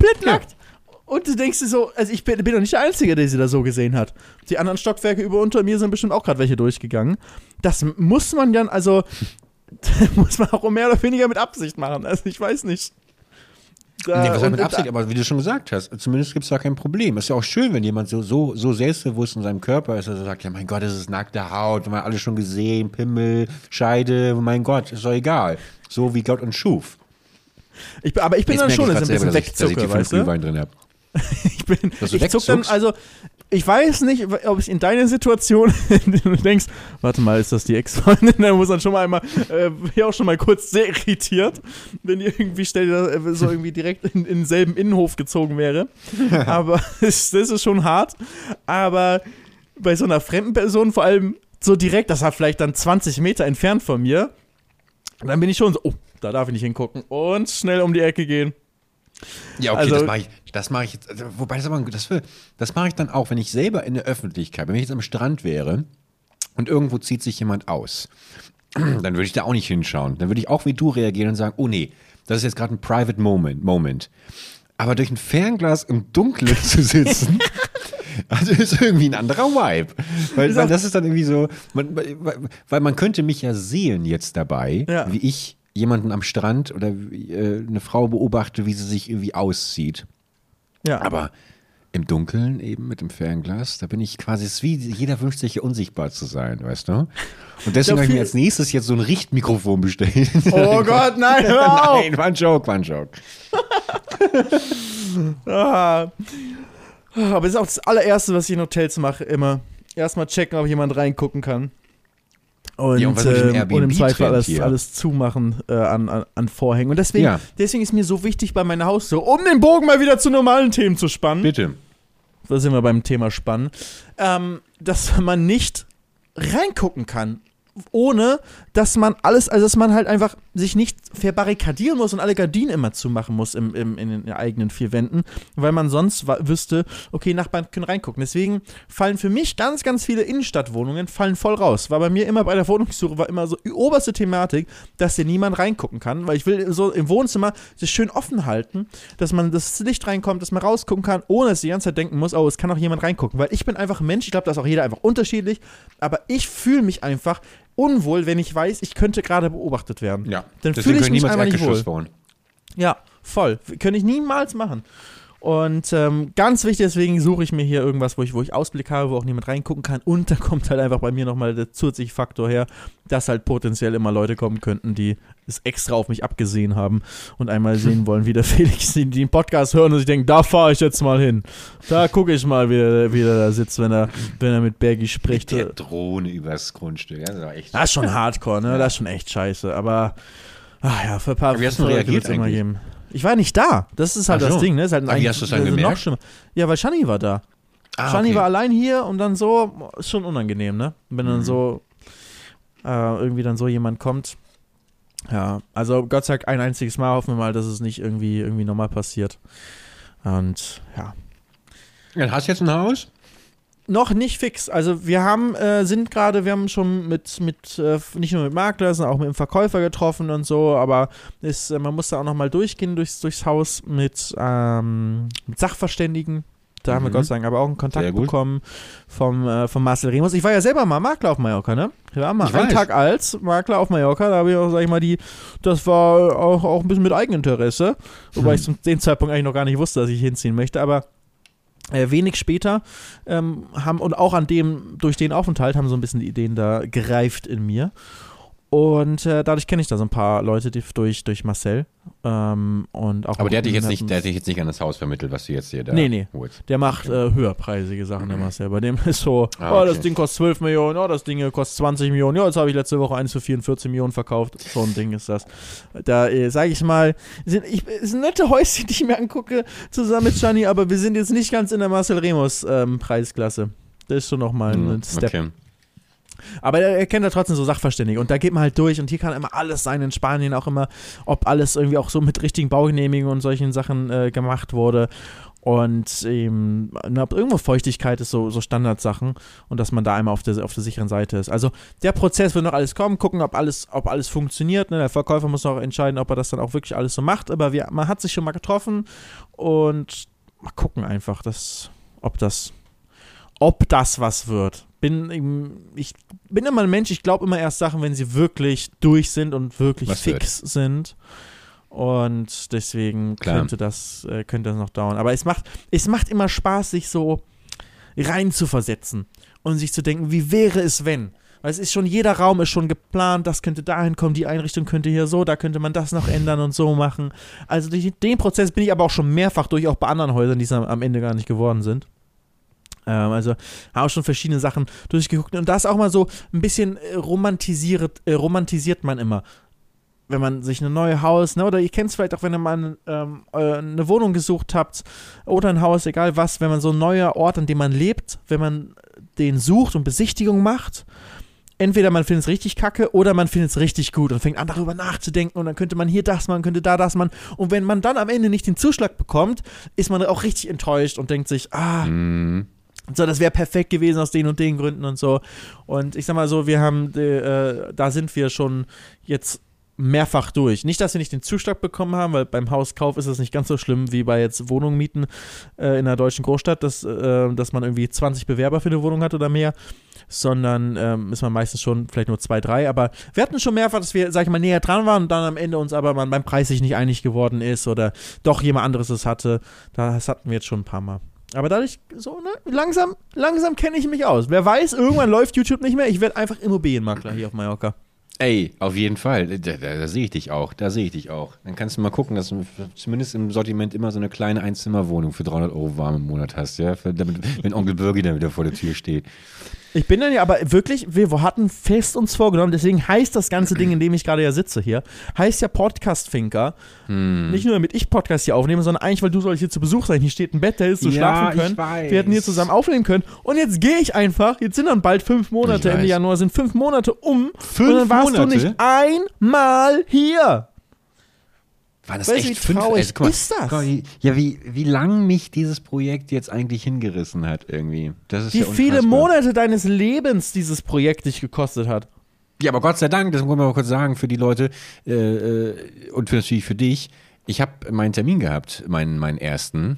Und du denkst dir so, also ich bin doch nicht der Einzige, der sie da so gesehen hat. Die anderen Stockwerke unter mir sind bestimmt auch gerade welche durchgegangen. Das muss man dann, also, muss man auch mehr oder weniger mit Absicht machen. Also ich weiß nicht. Nee, was heißt mit Absicht, aber wie du schon gesagt hast, zumindest gibt es da kein Problem. Ist ja auch schön, wenn jemand so selbstbewusst in seinem Körper ist, dass er sagt, ja mein Gott, das ist nackte Haut, haben wir alle schon gesehen, Pimmel, Scheide, mein Gott, ist doch egal. So wie Gott uns schuf. Aber ich bin dann schon ein bisschen wegzucke, weißt du? Drin hab. Ich zuck dann, also, ich weiß nicht, ob ich in deiner Situation, du denkst, warte mal, ist das die Ex-Freundin? Da muss man schon mal einmal, auch schon mal kurz sehr irritiert, wenn die irgendwie so irgendwie direkt in denselben Innenhof gezogen wäre. Aber das ist schon hart. Aber bei so einer fremden Person, vor allem so direkt, das war vielleicht dann 20 Meter entfernt von mir, dann bin ich schon so, oh, da darf ich nicht hingucken und schnell um die Ecke gehen. Ja, okay, also, das mache ich jetzt, also, wobei das mache ich dann auch, wenn ich selber in der Öffentlichkeit, wenn ich jetzt am Strand wäre und irgendwo zieht sich jemand aus, dann würde ich da auch nicht hinschauen. Dann würde ich auch wie du reagieren und sagen, oh nee, das ist jetzt gerade ein Private Moment. Aber durch ein Fernglas im Dunkeln zu sitzen, also ist irgendwie ein anderer Vibe. Weil das ist dann irgendwie so, weil man könnte mich ja sehen jetzt dabei, wie ich jemanden am Strand oder eine Frau beobachte, wie sie sich irgendwie auszieht. Ja. Aber im Dunkeln eben mit dem Fernglas, da bin ich quasi, es ist wie jeder wünscht sich ja unsichtbar zu sein, weißt du? Und deswegen habe ich mir als nächstes jetzt so ein Richtmikrofon bestellt. Oh Gott, nein, hör auf! Nein, war ein Joke. Aber das ist auch das allererste, was ich in Hotels mache, immer. Erstmal checken, ob jemand reingucken kann. Und im Zweifel alles zumachen an Vorhängen. Und deswegen ist mir so wichtig bei meiner Haustür, um den Bogen mal wieder zu normalen Themen zu spannen. Bitte. Da sind wir beim Thema Spannen. Dass man nicht reingucken kann, ohne dass man dass man halt einfach sich nicht verbarrikadieren muss und alle Gardinen immer zumachen muss in den eigenen vier Wänden, weil man sonst wüsste, okay, Nachbarn können reingucken. Deswegen fallen für mich ganz, ganz viele Innenstadtwohnungen voll raus. War bei mir immer bei der Wohnungssuche war immer so die oberste Thematik, dass hier niemand reingucken kann, weil ich will so im Wohnzimmer das schön offen halten, dass man das Licht reinkommt, dass man rausgucken kann, ohne dass die ganze Zeit denken muss, oh, es kann auch jemand reingucken, weil ich bin einfach ein Mensch, ich glaube, da ist auch jeder einfach unterschiedlich, aber ich fühle mich einfach unwohl, wenn ich weiß, ich könnte gerade beobachtet werden. Ja, dann fühle ich mich einfach nicht wohl. Ja, voll. Könnte ich niemals machen. Und ganz wichtig, deswegen suche ich mir hier irgendwas, wo ich Ausblick habe, wo auch niemand reingucken kann. Und da kommt halt einfach bei mir nochmal der zusätzliche Faktor her, dass halt potenziell immer Leute kommen könnten, die es extra auf mich abgesehen haben und einmal sehen wollen, wie der Felix die den Podcast hören und sich denken, da fahre ich jetzt mal hin. Da gucke ich mal, wie der da sitzt, wenn er mit Bergi spricht. Mit der Drohne übers Grundstück. Das ist schon hardcore, ne? Ja. Das ist schon echt scheiße. Aber, für ein paar wie hast du reagiert immer geben. Ich war nicht da. Das ist halt das Ding, ne? Ist halt wie hast du es dann gemerkt? Ja, weil Shani war da. Shani war allein hier und dann so, ist schon unangenehm, ne? Wenn dann so irgendwie dann so jemand kommt. Ja, also Gott sei Dank ein einziges Mal, hoffen wir mal, dass es nicht irgendwie nochmal passiert. Und ja. Hast du jetzt ein Haus? Noch nicht fix. Also wir haben schon mit nicht nur mit Makler, sondern auch mit dem Verkäufer getroffen und so, aber man muss da auch nochmal durchgehen durchs Haus mit Sachverständigen. Da haben wir Gott sei Dank aber auch einen Kontakt bekommen vom Marcel Remus. Ich war ja selber mal Makler auf Mallorca, ne? Ich war mal einen Tag als Makler auf Mallorca, da habe ich auch, sag ich mal, das war auch ein bisschen mit Eigeninteresse, wobei ich zu dem Zeitpunkt eigentlich noch gar nicht wusste, dass ich hinziehen möchte, aber wenig später haben und auch durch den Aufenthalt haben so ein bisschen die Ideen da gereift in mir. Und dadurch kenne ich da so ein paar Leute durch Marcel. Und auch aber der hat dich jetzt nicht an das Haus vermittelt, was du jetzt hier da holst. Der macht höherpreisige Sachen, der Marcel. Bei dem ist so, das Ding kostet 12 Millionen, das Ding kostet 20 Millionen, jetzt habe ich letzte Woche eins für 44 Millionen verkauft. So ein Ding ist das. Da sage ich mal, sind nette Häuschen, die ich mir angucke, zusammen mit Gianni, aber wir sind jetzt nicht ganz in der Marcel Remus Preisklasse. Das ist schon nochmal ein Step. Okay. Aber er kennt ja trotzdem so Sachverständige und da geht man halt durch und hier kann immer alles sein, in Spanien auch immer, ob alles irgendwie auch so mit richtigen Baugenehmigungen und solchen Sachen gemacht wurde und ob irgendwo Feuchtigkeit ist, so Standardsachen und dass man da einmal auf der sicheren Seite ist. Also der Prozess wird noch alles kommen, gucken, ob alles funktioniert, ne? Der Verkäufer muss noch entscheiden, ob er das dann auch wirklich alles so macht, aber man hat sich schon mal getroffen und mal gucken einfach, ob das was wird. Ich bin immer ein Mensch, ich glaube immer erst Sachen, wenn sie wirklich durch sind und wirklich fix sind. Und deswegen könnte das noch dauern. Aber es macht immer Spaß, sich so rein zu versetzen und sich zu denken, wie wäre es, wenn? Weil es ist schon, jeder Raum ist schon geplant, das könnte dahin kommen, die Einrichtung könnte hier so, da könnte man das noch ändern und so machen. Also durch den Prozess bin ich aber auch schon mehrfach durch, auch bei anderen Häusern, die es am Ende gar nicht geworden sind. Also habe auch schon verschiedene Sachen durchgeguckt und das auch mal so ein bisschen romantisiert man immer, wenn man sich ein neues Haus, ne, oder ihr kennt es vielleicht auch, wenn ihr mal eine Wohnung gesucht habt oder ein Haus, egal was, wenn man so ein neuer Ort, an dem man lebt, wenn man den sucht und Besichtigung macht, entweder man findet es richtig kacke oder man findet es richtig gut und fängt an, darüber nachzudenken und dann könnte man hier das machen, könnte da das machen und wenn man dann am Ende nicht den Zuschlag bekommt, ist man auch richtig enttäuscht und denkt sich, so, das wäre perfekt gewesen aus den und den Gründen und so. Und ich sag mal so, wir haben, da sind wir schon jetzt mehrfach durch. Nicht, dass wir nicht den Zuschlag bekommen haben, weil beim Hauskauf ist es nicht ganz so schlimm wie bei jetzt Wohnungen mieten in einer deutschen Großstadt, dass man irgendwie 20 Bewerber für eine Wohnung hat oder mehr, sondern ist man meistens schon vielleicht nur 2, 3. Aber wir hatten schon mehrfach, dass wir, sag ich mal, näher dran waren und dann am Ende uns aber man beim Preis sich nicht einig geworden ist oder doch jemand anderes es hatte. Das hatten wir jetzt schon ein paar Mal. Aber dadurch, so, ne, langsam kenne ich mich aus. Wer weiß, irgendwann läuft YouTube nicht mehr. Ich werde einfach Immobilienmakler hier auf Mallorca. Ey, auf jeden Fall. Da sehe ich dich auch. Dann kannst du mal gucken, dass du zumindest im Sortiment immer so eine kleine Einzimmerwohnung für 300 € warm im Monat hast, ja? Wenn Onkel Birgi dann wieder vor der Tür steht. Ich bin dann ja aber wirklich, wir hatten fest uns vorgenommen, deswegen heißt das ganze Ding, in dem ich gerade ja sitze hier, heißt ja Podcast-Finker. Nicht nur damit ich Podcast hier aufnehme, sondern eigentlich, weil du sollst hier zu Besuch sein. Hier steht ein Bett, da hättest du schlafen können. Wir hätten hier zusammen aufnehmen können. Und jetzt gehe ich einfach, jetzt sind dann bald 5 Monate, Ende Januar sind 5 Monate um. 5 Monate? Und dann warst du nicht einmal hier. War das echt 5? Traurig ist das? Ja, wie lang mich dieses Projekt jetzt eigentlich hingerissen hat irgendwie. Das ist wie viele Monate deines Lebens dieses Projekt dich gekostet hat. Ja, aber Gott sei Dank, das wollen wir mal kurz sagen für die Leute und natürlich für dich. Ich habe meinen Termin gehabt, meinen ersten,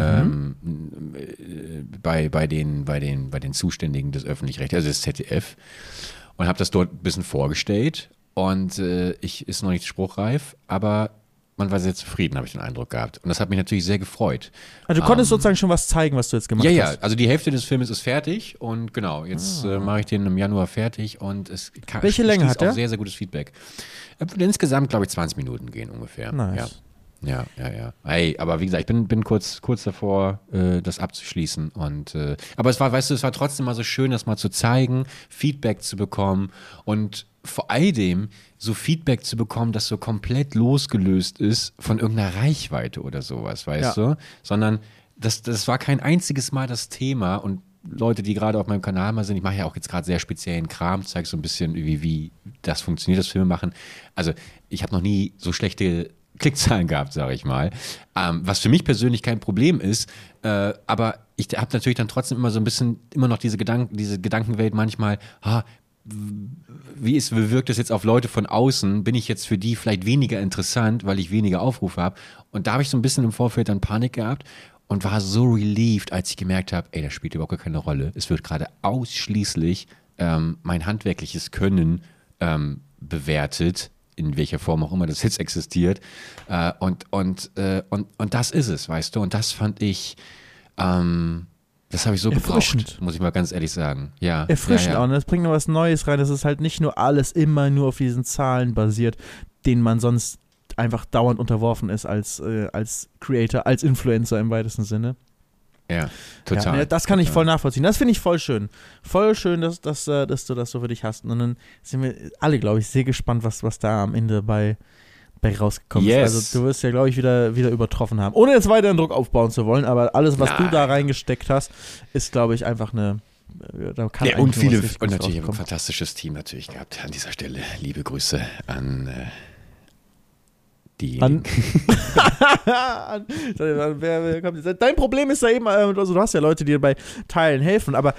bei den Zuständigen des Öffentlich-Rechts, also des ZDF, und habe das dort ein bisschen vorgestellt und ist noch nicht spruchreif, aber man war sehr zufrieden, habe ich den Eindruck gehabt. Und das hat mich natürlich sehr gefreut. Also du konntest sozusagen schon was zeigen, was du jetzt gemacht hast? Ja, also die Hälfte des Filmes ist fertig und genau, jetzt mache ich den im Januar fertig und es Welche Länge hat der? Auch sehr, sehr gutes Feedback. Insgesamt, glaube ich, 20 Minuten gehen ungefähr. Nice. Ja. Hey, aber wie gesagt, ich bin kurz davor, das abzuschließen. Aber es war trotzdem mal so schön, das mal zu zeigen, Feedback zu bekommen und vor allem so Feedback zu bekommen, das so komplett losgelöst ist von irgendeiner Reichweite oder sowas, weißt du? Sondern das war kein einziges Mal das Thema und Leute, die gerade auf meinem Kanal mal sind, ich mache ja auch jetzt gerade sehr speziellen Kram, zeige so ein bisschen, wie das funktioniert, das Filmemachen. Also ich habe noch nie so schlechte Klickzahlen gehabt, sage ich mal. Was für mich persönlich kein Problem ist, aber ich habe natürlich dann trotzdem immer so ein bisschen, immer noch diese Gedankenwelt manchmal, wie wirkt das jetzt auf Leute von außen? Bin ich jetzt für die vielleicht weniger interessant, weil ich weniger Aufrufe habe? Und da habe ich so ein bisschen im Vorfeld dann Panik gehabt und war so relieved, als ich gemerkt habe, das spielt überhaupt gar keine Rolle. Es wird gerade ausschließlich mein handwerkliches Können bewertet, in welcher Form auch immer das jetzt existiert. Und das ist es, weißt du? Und das fand ich Das habe ich so gebraucht, muss ich mal ganz ehrlich sagen. Ja. Erfrischend auch, ne? Das bringt noch was Neues rein. Das ist halt nicht nur alles immer nur auf diesen Zahlen basiert, denen man sonst einfach dauernd unterworfen ist als Creator, als Influencer im weitesten Sinne. Ja, total. Ja, das kann ich voll nachvollziehen. Das finde ich voll schön. Voll schön, dass du das so für dich hast. Und dann sind wir alle, glaube ich, sehr gespannt, was da am Ende bei rausgekommen ist. Also du wirst ja, glaube ich, wieder übertroffen haben. Ohne jetzt weiteren Druck aufbauen zu wollen, aber alles, was du da reingesteckt hast, ist, glaube ich, einfach eine... Da kann und natürlich ein fantastisches Team natürlich gehabt an dieser Stelle. Liebe Grüße an die... Dein Problem ist ja eben, also du hast ja Leute, die dir bei Teilen helfen, aber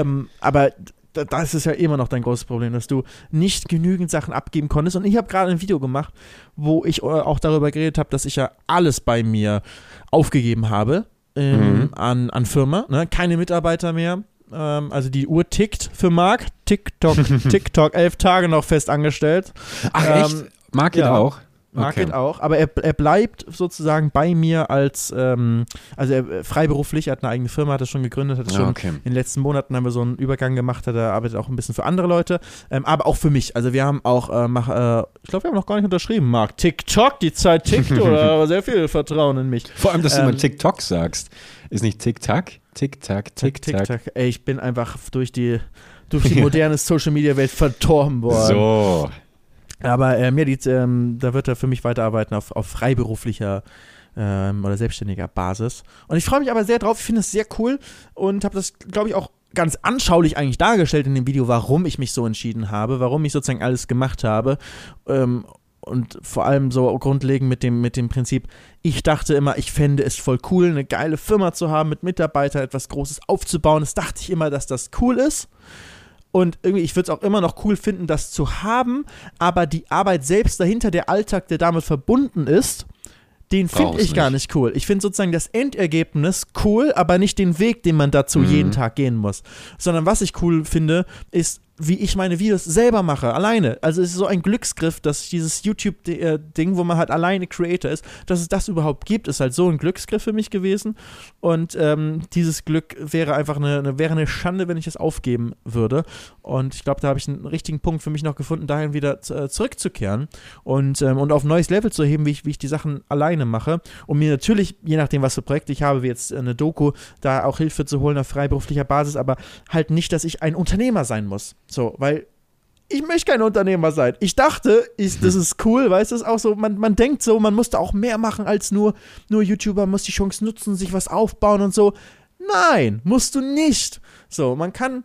das ist ja immer noch dein großes Problem, dass du nicht genügend Sachen abgeben konntest. Und ich habe gerade ein Video gemacht, wo ich auch darüber geredet habe, dass ich ja alles bei mir aufgegeben habe an Firma. Ne? Keine Mitarbeiter mehr. Also die Uhr tickt für Marc. TikTok 11 Tage noch fest angestellt. Ach echt? Marc geht auch? Market auch, aber er bleibt sozusagen bei mir als, freiberuflich, er hat eine eigene Firma, hat er schon gegründet, hat schon in den letzten Monaten haben wir so einen Übergang gemacht, er arbeitet auch ein bisschen für andere Leute, aber auch für mich, also wir haben auch, ich glaube, wir haben noch gar nicht unterschrieben, Marc, TikTok, die Zeit tickt, oder sehr viel Vertrauen in mich. Vor allem, dass du mal TikTok sagst, ist nicht Tick-Tack? Tick-Tack, Tick-Tack. Ey, ich bin einfach durch die moderne Social-Media-Welt verdorben worden. So. Aber da wird er für mich weiterarbeiten auf freiberuflicher oder selbstständiger Basis. Und ich freue mich aber sehr drauf, ich finde es sehr cool und habe das, glaube ich, auch ganz anschaulich eigentlich dargestellt in dem Video, warum ich mich so entschieden habe, warum ich sozusagen alles gemacht habe. Und vor allem so grundlegend mit dem Prinzip, ich dachte immer, ich fände es voll cool, eine geile Firma zu haben, mit Mitarbeitern etwas Großes aufzubauen. Das dachte ich immer, dass das cool ist. Und irgendwie, ich würde es auch immer noch cool finden, das zu haben, aber die Arbeit selbst dahinter, der Alltag, der damit verbunden ist, den finde ich gar nicht cool. Ich finde sozusagen das Endergebnis cool, aber nicht den Weg, den man dazu jeden Tag gehen muss. Sondern was ich cool finde, ist, wie ich meine Videos selber mache, alleine. Also es ist so ein Glücksgriff, dass dieses YouTube-Ding, wo man halt alleine Creator ist, dass es das überhaupt gibt, ist halt so ein Glücksgriff für mich gewesen. Und dieses Glück wäre einfach eine Schande, wenn ich es aufgeben würde. Und ich glaube, da habe ich einen richtigen Punkt für mich noch gefunden, dahin wieder zurückzukehren und auf ein neues Level zu heben, wie ich die Sachen alleine mache. Und mir natürlich, je nachdem, was für Projekte ich habe, wie jetzt eine Doku, da auch Hilfe zu holen auf freiberuflicher Basis, aber halt nicht, dass ich ein Unternehmer sein muss. So, weil ich möchte kein Unternehmer sein. Ich dachte, das ist cool, weißt du, ist auch so, man denkt so, man muss da auch mehr machen als nur YouTuber, muss die Chance nutzen, sich was aufbauen und so. Nein, musst du nicht. So, man kann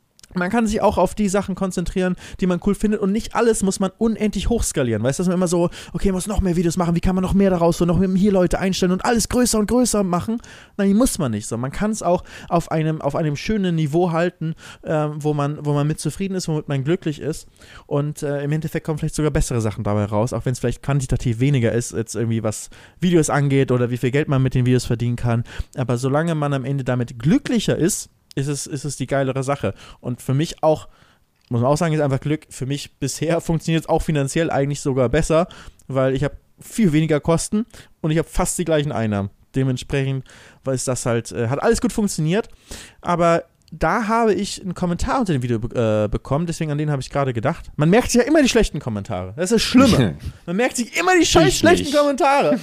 sich auch auf die Sachen konzentrieren, die man cool findet und nicht alles muss man unendlich hochskalieren. Weißt du, dass man immer so, okay, man muss noch mehr Videos machen, wie kann man noch mehr daraus so noch hier Leute einstellen und alles größer und größer machen? Nein, muss man nicht so. Man kann es auch auf einem schönen Niveau halten, wo man mit zufrieden ist, womit man glücklich ist und im Endeffekt kommen vielleicht sogar bessere Sachen dabei raus, auch wenn es vielleicht quantitativ weniger ist, jetzt irgendwie was Videos angeht oder wie viel Geld man mit den Videos verdienen kann. Aber solange man am Ende damit glücklicher ist es die geilere Sache. Und für mich auch, muss man auch sagen, ist einfach Glück. Für mich bisher funktioniert es auch finanziell eigentlich sogar besser, weil ich habe viel weniger Kosten und ich habe fast die gleichen Einnahmen. Dementsprechend, weil es das halt, hat alles gut funktioniert. Aber da habe ich einen Kommentar unter dem Video bekommen, deswegen an den habe ich gerade gedacht. Man merkt sich ja immer die schlechten Kommentare. Das ist das Schlimme. Man merkt sich immer die schlechten Kommentare.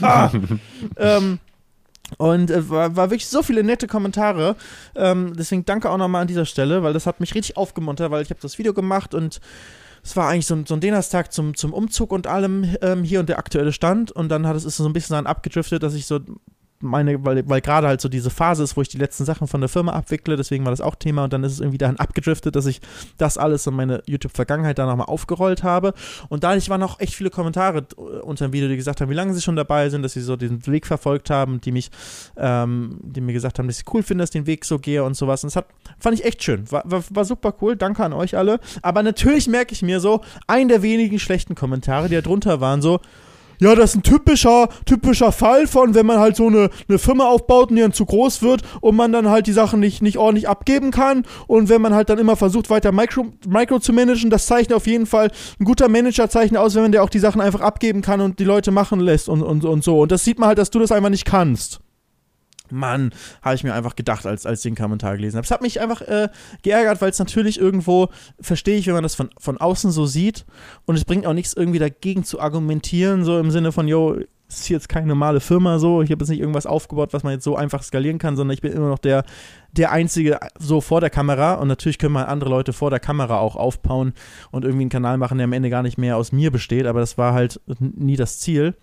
Und war wirklich so viele nette Kommentare. Deswegen danke auch nochmal an dieser Stelle, weil das hat mich richtig aufgemuntert, weil ich habe das Video gemacht und es war eigentlich so ein Donnerstag zum Umzug und allem hier und der aktuelle Stand. Und dann ist es so ein bisschen dann abgedriftet, dass ich so weil gerade halt so diese Phase ist, wo ich die letzten Sachen von der Firma abwickle, deswegen war das auch Thema und dann ist es irgendwie dahin abgedriftet, dass ich das alles in meine YouTube-Vergangenheit da nochmal aufgerollt habe und dadurch waren auch echt viele Kommentare unter dem Video, die gesagt haben, wie lange sie schon dabei sind, dass sie so diesen Weg verfolgt haben, die mir gesagt haben, dass ich cool finde, dass ich den Weg so gehe und sowas und das fand ich echt schön, war super cool, danke an euch alle, aber natürlich merke ich mir so, einen der wenigen schlechten Kommentare, die da drunter waren, so, ja, das ist ein typischer Fall von, wenn man halt so eine Firma aufbaut und die dann zu groß wird und man dann halt die Sachen nicht ordentlich abgeben kann und wenn man halt dann immer versucht, weiter Micro zu managen, das zeichnet auf jeden Fall, ein guter Manager zeichnet aus, wenn man der auch die Sachen einfach abgeben kann und die Leute machen lässt und so. Und das sieht man halt, dass du das einfach nicht kannst. Mann, habe ich mir einfach gedacht, als ich den Kommentar gelesen habe. Es hat mich einfach geärgert, weil es natürlich irgendwo, verstehe ich, wenn man das von außen so sieht, und es bringt auch nichts, irgendwie dagegen zu argumentieren, so im Sinne von, yo, es ist jetzt keine normale Firma, so, ich habe jetzt nicht irgendwas aufgebaut, was man jetzt so einfach skalieren kann, sondern ich bin immer noch der Einzige so vor der Kamera, und natürlich können wir andere Leute vor der Kamera auch aufbauen und irgendwie einen Kanal machen, der am Ende gar nicht mehr aus mir besteht, aber das war halt nie das Ziel.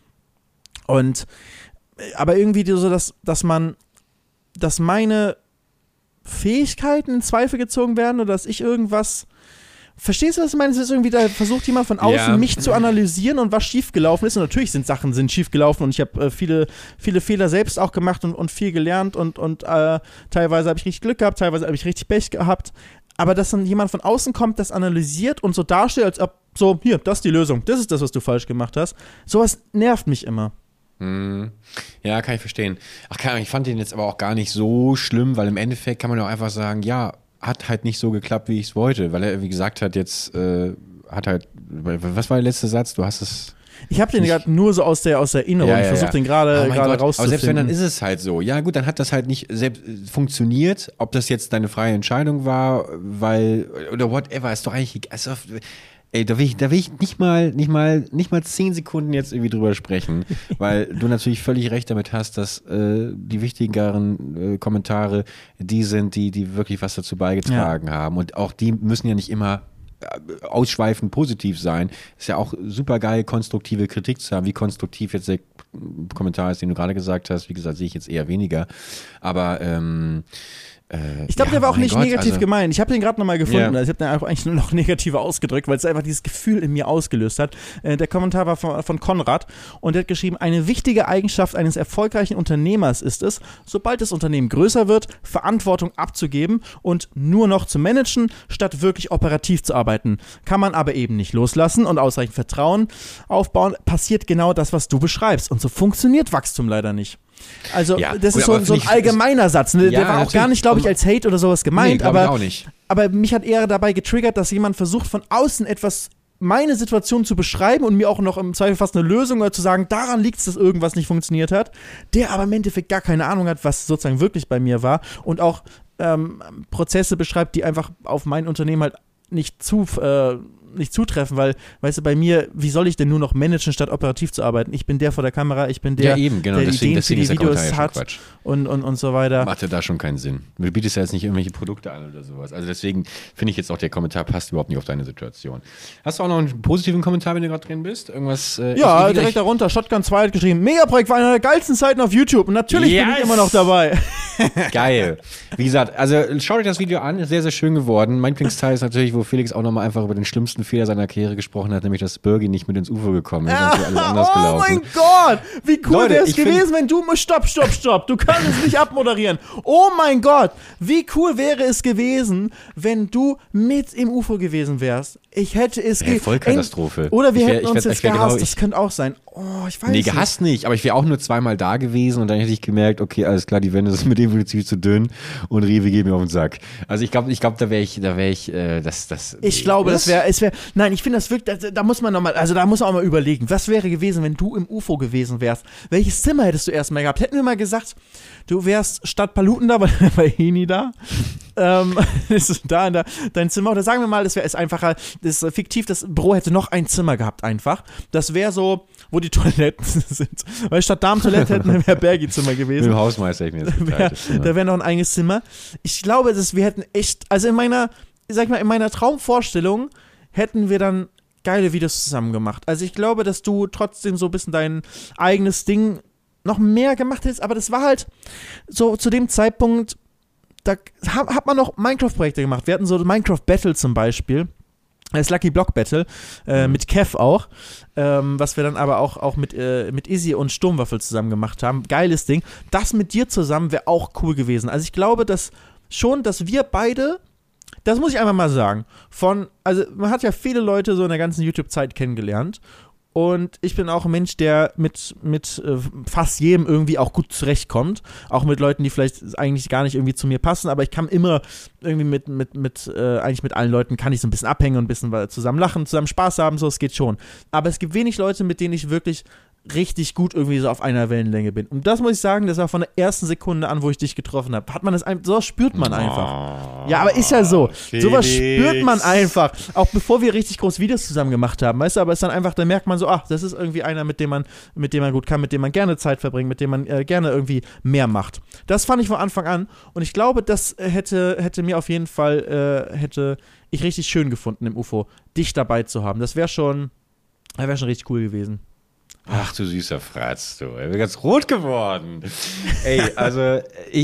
Aber irgendwie so, dass meine Fähigkeiten in Zweifel gezogen werden oder dass ich irgendwas. Verstehst du, was ich meine? Es ist irgendwie, da versucht jemand von außen mich zu analysieren und was schiefgelaufen ist. Und natürlich sind Sachen schiefgelaufen, und ich habe viele Fehler selbst auch gemacht und viel gelernt und teilweise habe ich richtig Glück gehabt, teilweise habe ich richtig Pech gehabt. Aber dass dann jemand von außen kommt, das analysiert und so darstellt, als ob so, hier, das ist die Lösung, das ist das, was du falsch gemacht hast. Sowas nervt mich immer. Ja, kann ich verstehen. Ach, keine Ahnung, ich fand den jetzt aber auch gar nicht so schlimm, weil im Endeffekt kann man ja auch einfach sagen, ja, hat halt nicht so geklappt, wie ich es wollte, weil er, wie gesagt hat, jetzt hat halt, was war der letzte Satz? Du hast es. Ich habe den gerade nur so aus der Erinnerung. Ich versuche den gerade rauszufinden. Aber selbst wenn, dann ist es halt so. Ja gut, dann hat das halt nicht selbst funktioniert. Ob das jetzt deine freie Entscheidung war, weil, oder whatever, ist doch eigentlich, also, ey, da will ich nicht mal 10 Sekunden jetzt irgendwie drüber sprechen, weil du natürlich völlig recht damit hast, dass die wichtigeren Kommentare die sind, die wirklich was dazu beigetragen haben. Und auch die müssen ja nicht immer ausschweifend positiv sein. Ist ja auch super geil, konstruktive Kritik zu haben. Wie konstruktiv jetzt der Kommentar ist, den du gerade gesagt hast, wie gesagt, sehe ich jetzt eher weniger. Aber ich glaube, der war auch nicht negativ gemeint. Ich habe den gerade nochmal gefunden. Also ich habe den eigentlich nur noch negativer ausgedrückt, weil es einfach dieses Gefühl in mir ausgelöst hat. Der Kommentar war von Konrad, und der hat geschrieben: Eine wichtige Eigenschaft eines erfolgreichen Unternehmers ist es, sobald das Unternehmen größer wird, Verantwortung abzugeben und nur noch zu managen, statt wirklich operativ zu arbeiten. Kann man aber eben nicht loslassen und ausreichend Vertrauen aufbauen, passiert genau das, was du beschreibst. Und so funktioniert Wachstum leider nicht. Also das ist so ein allgemeiner Satz. Ne? Der war auch gar nicht, glaube ich, als Hate oder sowas gemeint. Aber, auch nicht. Aber mich hat eher dabei getriggert, dass jemand versucht, von außen meine Situation zu beschreiben und mir auch noch im Zweifel fast eine Lösung oder zu sagen, daran liegt es, dass irgendwas nicht funktioniert hat, der aber im Endeffekt gar keine Ahnung hat, was sozusagen wirklich bei mir war, und auch Prozesse beschreibt, die einfach auf mein Unternehmen halt nicht zutreffen, weil, weißt du, bei mir, wie soll ich denn nur noch managen, statt operativ zu arbeiten? Ich bin der vor der Kamera, ich bin der, der die Ideen für die Videos hat und so weiter. Macht ja da schon keinen Sinn. Du bietest ja jetzt nicht irgendwelche Produkte an oder sowas. Also deswegen finde ich jetzt auch, der Kommentar passt überhaupt nicht auf deine Situation. Hast du auch noch einen positiven Kommentar, wenn du gerade drin bist? Irgendwas? Direkt darunter, Shotgun 2 hat geschrieben, Megaprojekt war einer der geilsten Zeiten auf YouTube, und natürlich bin ich immer noch dabei. Geil. Wie gesagt, also schaut euch das Video an, ist sehr, sehr schön geworden. Mein Lieblingsteil ist natürlich, wo Felix auch nochmal einfach über den schlimmsten Fehler seiner Karriere gesprochen hat, nämlich dass Birgi nicht mit ins UFO gekommen ist. Alles anders gelaufen. Oh mein Gott! Wie cool wäre es gewesen, wenn du... Stopp! Du kannst es nicht abmoderieren. Oh mein Gott! Wie cool wäre es gewesen, wenn du mit im UFO gewesen wärst? Ich hätte es... Vollkatastrophe. Oder wir hätten uns jetzt gehasst. Das könnte auch sein. Oh, ich weiß nicht. Nee, gehasst nicht. Aber ich wäre auch nur zweimal da gewesen, und dann hätte ich gemerkt, okay, alles klar, die Wände sind mit dem viel zu dünn und Rewe geht mir auf den Sack. Also ich glaube, da wäre ich, Ich glaube, das wäre, nein, ich finde das wirklich, da muss man auch mal überlegen, was wäre gewesen, wenn du im UFO gewesen wärst? Welches Zimmer hättest du erstmal gehabt? Hätten wir mal gesagt, du wärst statt Paluten da, bei Heni da, ist da dein Zimmer, oder sagen wir mal, das wäre einfacher, das ist fiktiv, das Büro hätte noch ein Zimmer gehabt einfach. Das wäre so, wo die Toiletten sind. Weil statt Damentoilette hätten wir Bergi-Zimmer gewesen. Mit dem Hausmeister hätte ich mir das geteilt. Da wäre noch ein eigenes Zimmer. Ich glaube, wir hätten echt, also in meiner Traumvorstellung hätten wir dann geile Videos zusammen gemacht. Also ich glaube, dass du trotzdem so ein bisschen dein eigenes Ding noch mehr gemacht hättest, aber das war halt so zu dem Zeitpunkt, da hat man noch Minecraft-Projekte gemacht. Wir hatten so Minecraft Battle zum Beispiel. Das Lucky Block Battle, mit Kev auch, was wir dann aber auch mit Izzy und Sturmwaffel zusammen gemacht haben. Geiles Ding. Das mit dir zusammen wäre auch cool gewesen. Also ich glaube, dass wir beide, das muss ich einfach mal sagen, also man hat ja viele Leute so in der ganzen YouTube-Zeit kennengelernt. Und ich bin auch ein Mensch, der mit fast jedem irgendwie auch gut zurechtkommt. Auch mit Leuten, die vielleicht eigentlich gar nicht irgendwie zu mir passen. Aber ich kann immer irgendwie eigentlich mit allen Leuten kann ich so ein bisschen abhängen und ein bisschen zusammen lachen, zusammen Spaß haben. So, es geht schon. Aber es gibt wenig Leute, mit denen ich wirklich richtig gut irgendwie so auf einer Wellenlänge bin. Und das muss ich sagen, das war von der ersten Sekunde an, wo ich dich getroffen habe. Hat man das einfach, sowas spürt man einfach. Ja, aber ist ja so. Felix. Sowas spürt man einfach. Auch bevor wir richtig groß Videos zusammen gemacht haben, weißt du, aber es ist dann einfach, da merkt man so, das ist irgendwie einer, mit dem man gut kann, mit dem man gerne Zeit verbringt, mit dem man gerne irgendwie mehr macht. Das fand ich von Anfang an und ich glaube, das hätte mir auf jeden Fall, hätte ich richtig schön gefunden im UFO, dich dabei zu haben. Das wäre schon richtig cool gewesen. Ach du süßer Fratz, du. Ich bin ganz rot geworden. Ey, also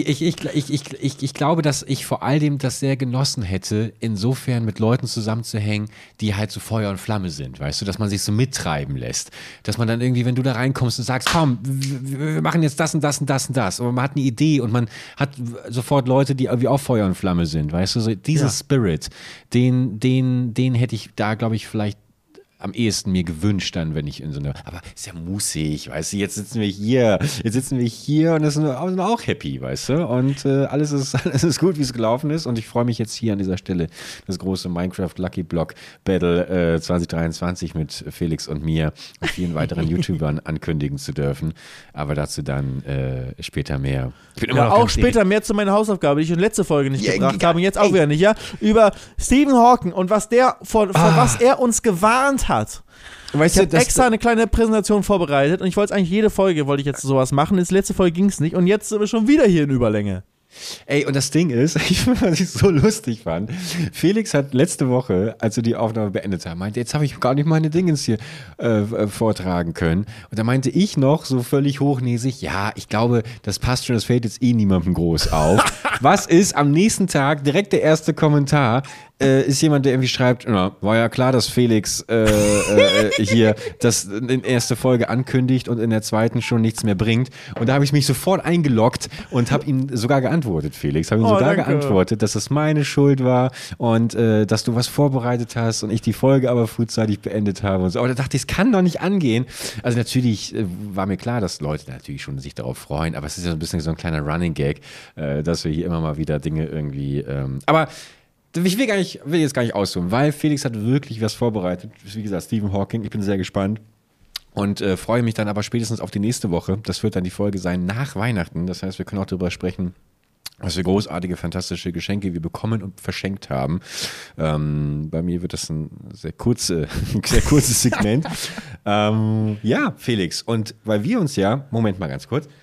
ich glaube, dass ich vor allem das sehr genossen hätte, insofern mit Leuten zusammenzuhängen, die halt so Feuer und Flamme sind, weißt du, dass man sich so mittreiben lässt. Dass man dann irgendwie, wenn du da reinkommst und sagst, komm, wir machen jetzt das und das und das und das. Und man hat eine Idee und man hat sofort Leute, die irgendwie auch Feuer und Flamme sind, weißt du, so dieser Spirit, den hätte ich da, glaube ich, vielleicht am ehesten mir gewünscht dann, wenn ich in so einer, aber ist ja mußig, weißt du, jetzt sitzen wir hier und das sind auch happy, weißt du, und alles ist gut, wie es gelaufen ist und ich freue mich jetzt hier an dieser Stelle das große Minecraft Lucky Block Battle 2023 mit Felix und mir und vielen weiteren YouTubern ankündigen zu dürfen, aber dazu dann später mehr. Ich bin immer noch auch später mehr zu meiner Hausaufgabe, die ich in letzte Folge nicht gebracht habe und jetzt auch wieder nicht, ja, über Stephen Hawking und was der vor was er uns gewarnt hat. Weißt ich habe extra eine kleine Präsentation vorbereitet und ich wollte eigentlich jede Folge, jetzt sowas machen. In der letzten Folge ging es nicht und jetzt sind wir schon wieder hier in Überlänge. Ey, und das Ding ist, was ich so lustig fand, Felix hat letzte Woche, als wir die Aufnahme beendet haben, meinte, jetzt habe ich gar nicht meine Dingens hier vortragen können. Und da meinte ich noch so völlig hochnäsig, ja, ich glaube, das passt schon, das fällt jetzt niemandem groß auf. Was ist am nächsten Tag direkt der erste Kommentar? Ist jemand, der irgendwie schreibt, war ja klar, dass Felix hier das in der ersten Folge ankündigt und in der zweiten schon nichts mehr bringt. Und da habe ich mich sofort eingeloggt und habe ihm sogar geantwortet, Felix. Habe ihm sogar geantwortet, dass das meine Schuld war und dass du was vorbereitet hast und ich die Folge aber frühzeitig beendet habe und so. Aber da dachte ich, es kann doch nicht angehen. Also natürlich war mir klar, dass Leute natürlich schon sich darauf freuen, aber es ist ja so ein bisschen so ein kleiner Running Gag, dass wir hier immer mal wieder Dinge irgendwie, aber ich will jetzt gar nicht ausholen, weil Felix hat wirklich was vorbereitet. Wie gesagt, Stephen Hawking, ich bin sehr gespannt und freue mich dann aber spätestens auf die nächste Woche. Das wird dann die Folge sein nach Weihnachten. Das heißt, wir können auch darüber sprechen, was für großartige, fantastische Geschenke wir bekommen und verschenkt haben. Bei mir wird das ein sehr kurzes Segment. Ja, Felix, und weil wir uns ja, Moment mal ganz kurz,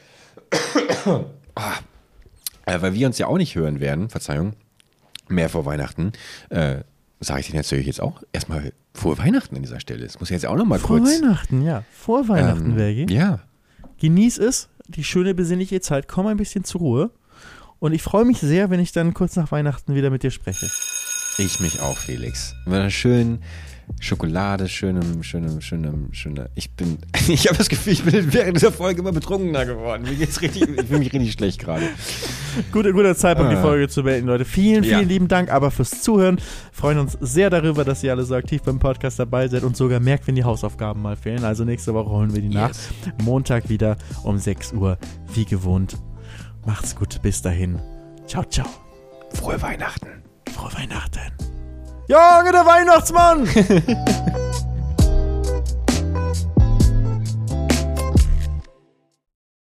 weil wir uns ja auch nicht hören werden, Verzeihung, mehr vor Weihnachten, sage ich dir natürlich jetzt auch erstmal frohe Weihnachten an dieser Stelle. Das muss ich jetzt auch noch mal kurz. Vor Weihnachten, ja. Vor Weihnachten, Vergi. Ja. Genieß es, die schöne besinnliche Zeit, komm ein bisschen zur Ruhe und ich freue mich sehr, wenn ich dann kurz nach Weihnachten wieder mit dir spreche. Ich mich auch, Felix. Mit einer schönen Schokolade, schönem. Ich habe das Gefühl, ich bin während dieser Folge immer betrunkener geworden. Mir geht's richtig, ich fühle mich richtig schlecht gerade. Guter Zeitpunkt, die Folge zu beenden, Leute. Vielen lieben Dank aber fürs Zuhören. Freuen uns sehr darüber, dass ihr alle so aktiv beim Podcast dabei seid und sogar merkt, wenn die Hausaufgaben mal fehlen. Also nächste Woche holen wir die nach. Montag wieder um 6 Uhr, wie gewohnt. Macht's gut, bis dahin. Ciao, ciao. Frohe Weihnachten. Frohe Weihnachten. Junge, der Weihnachtsmann!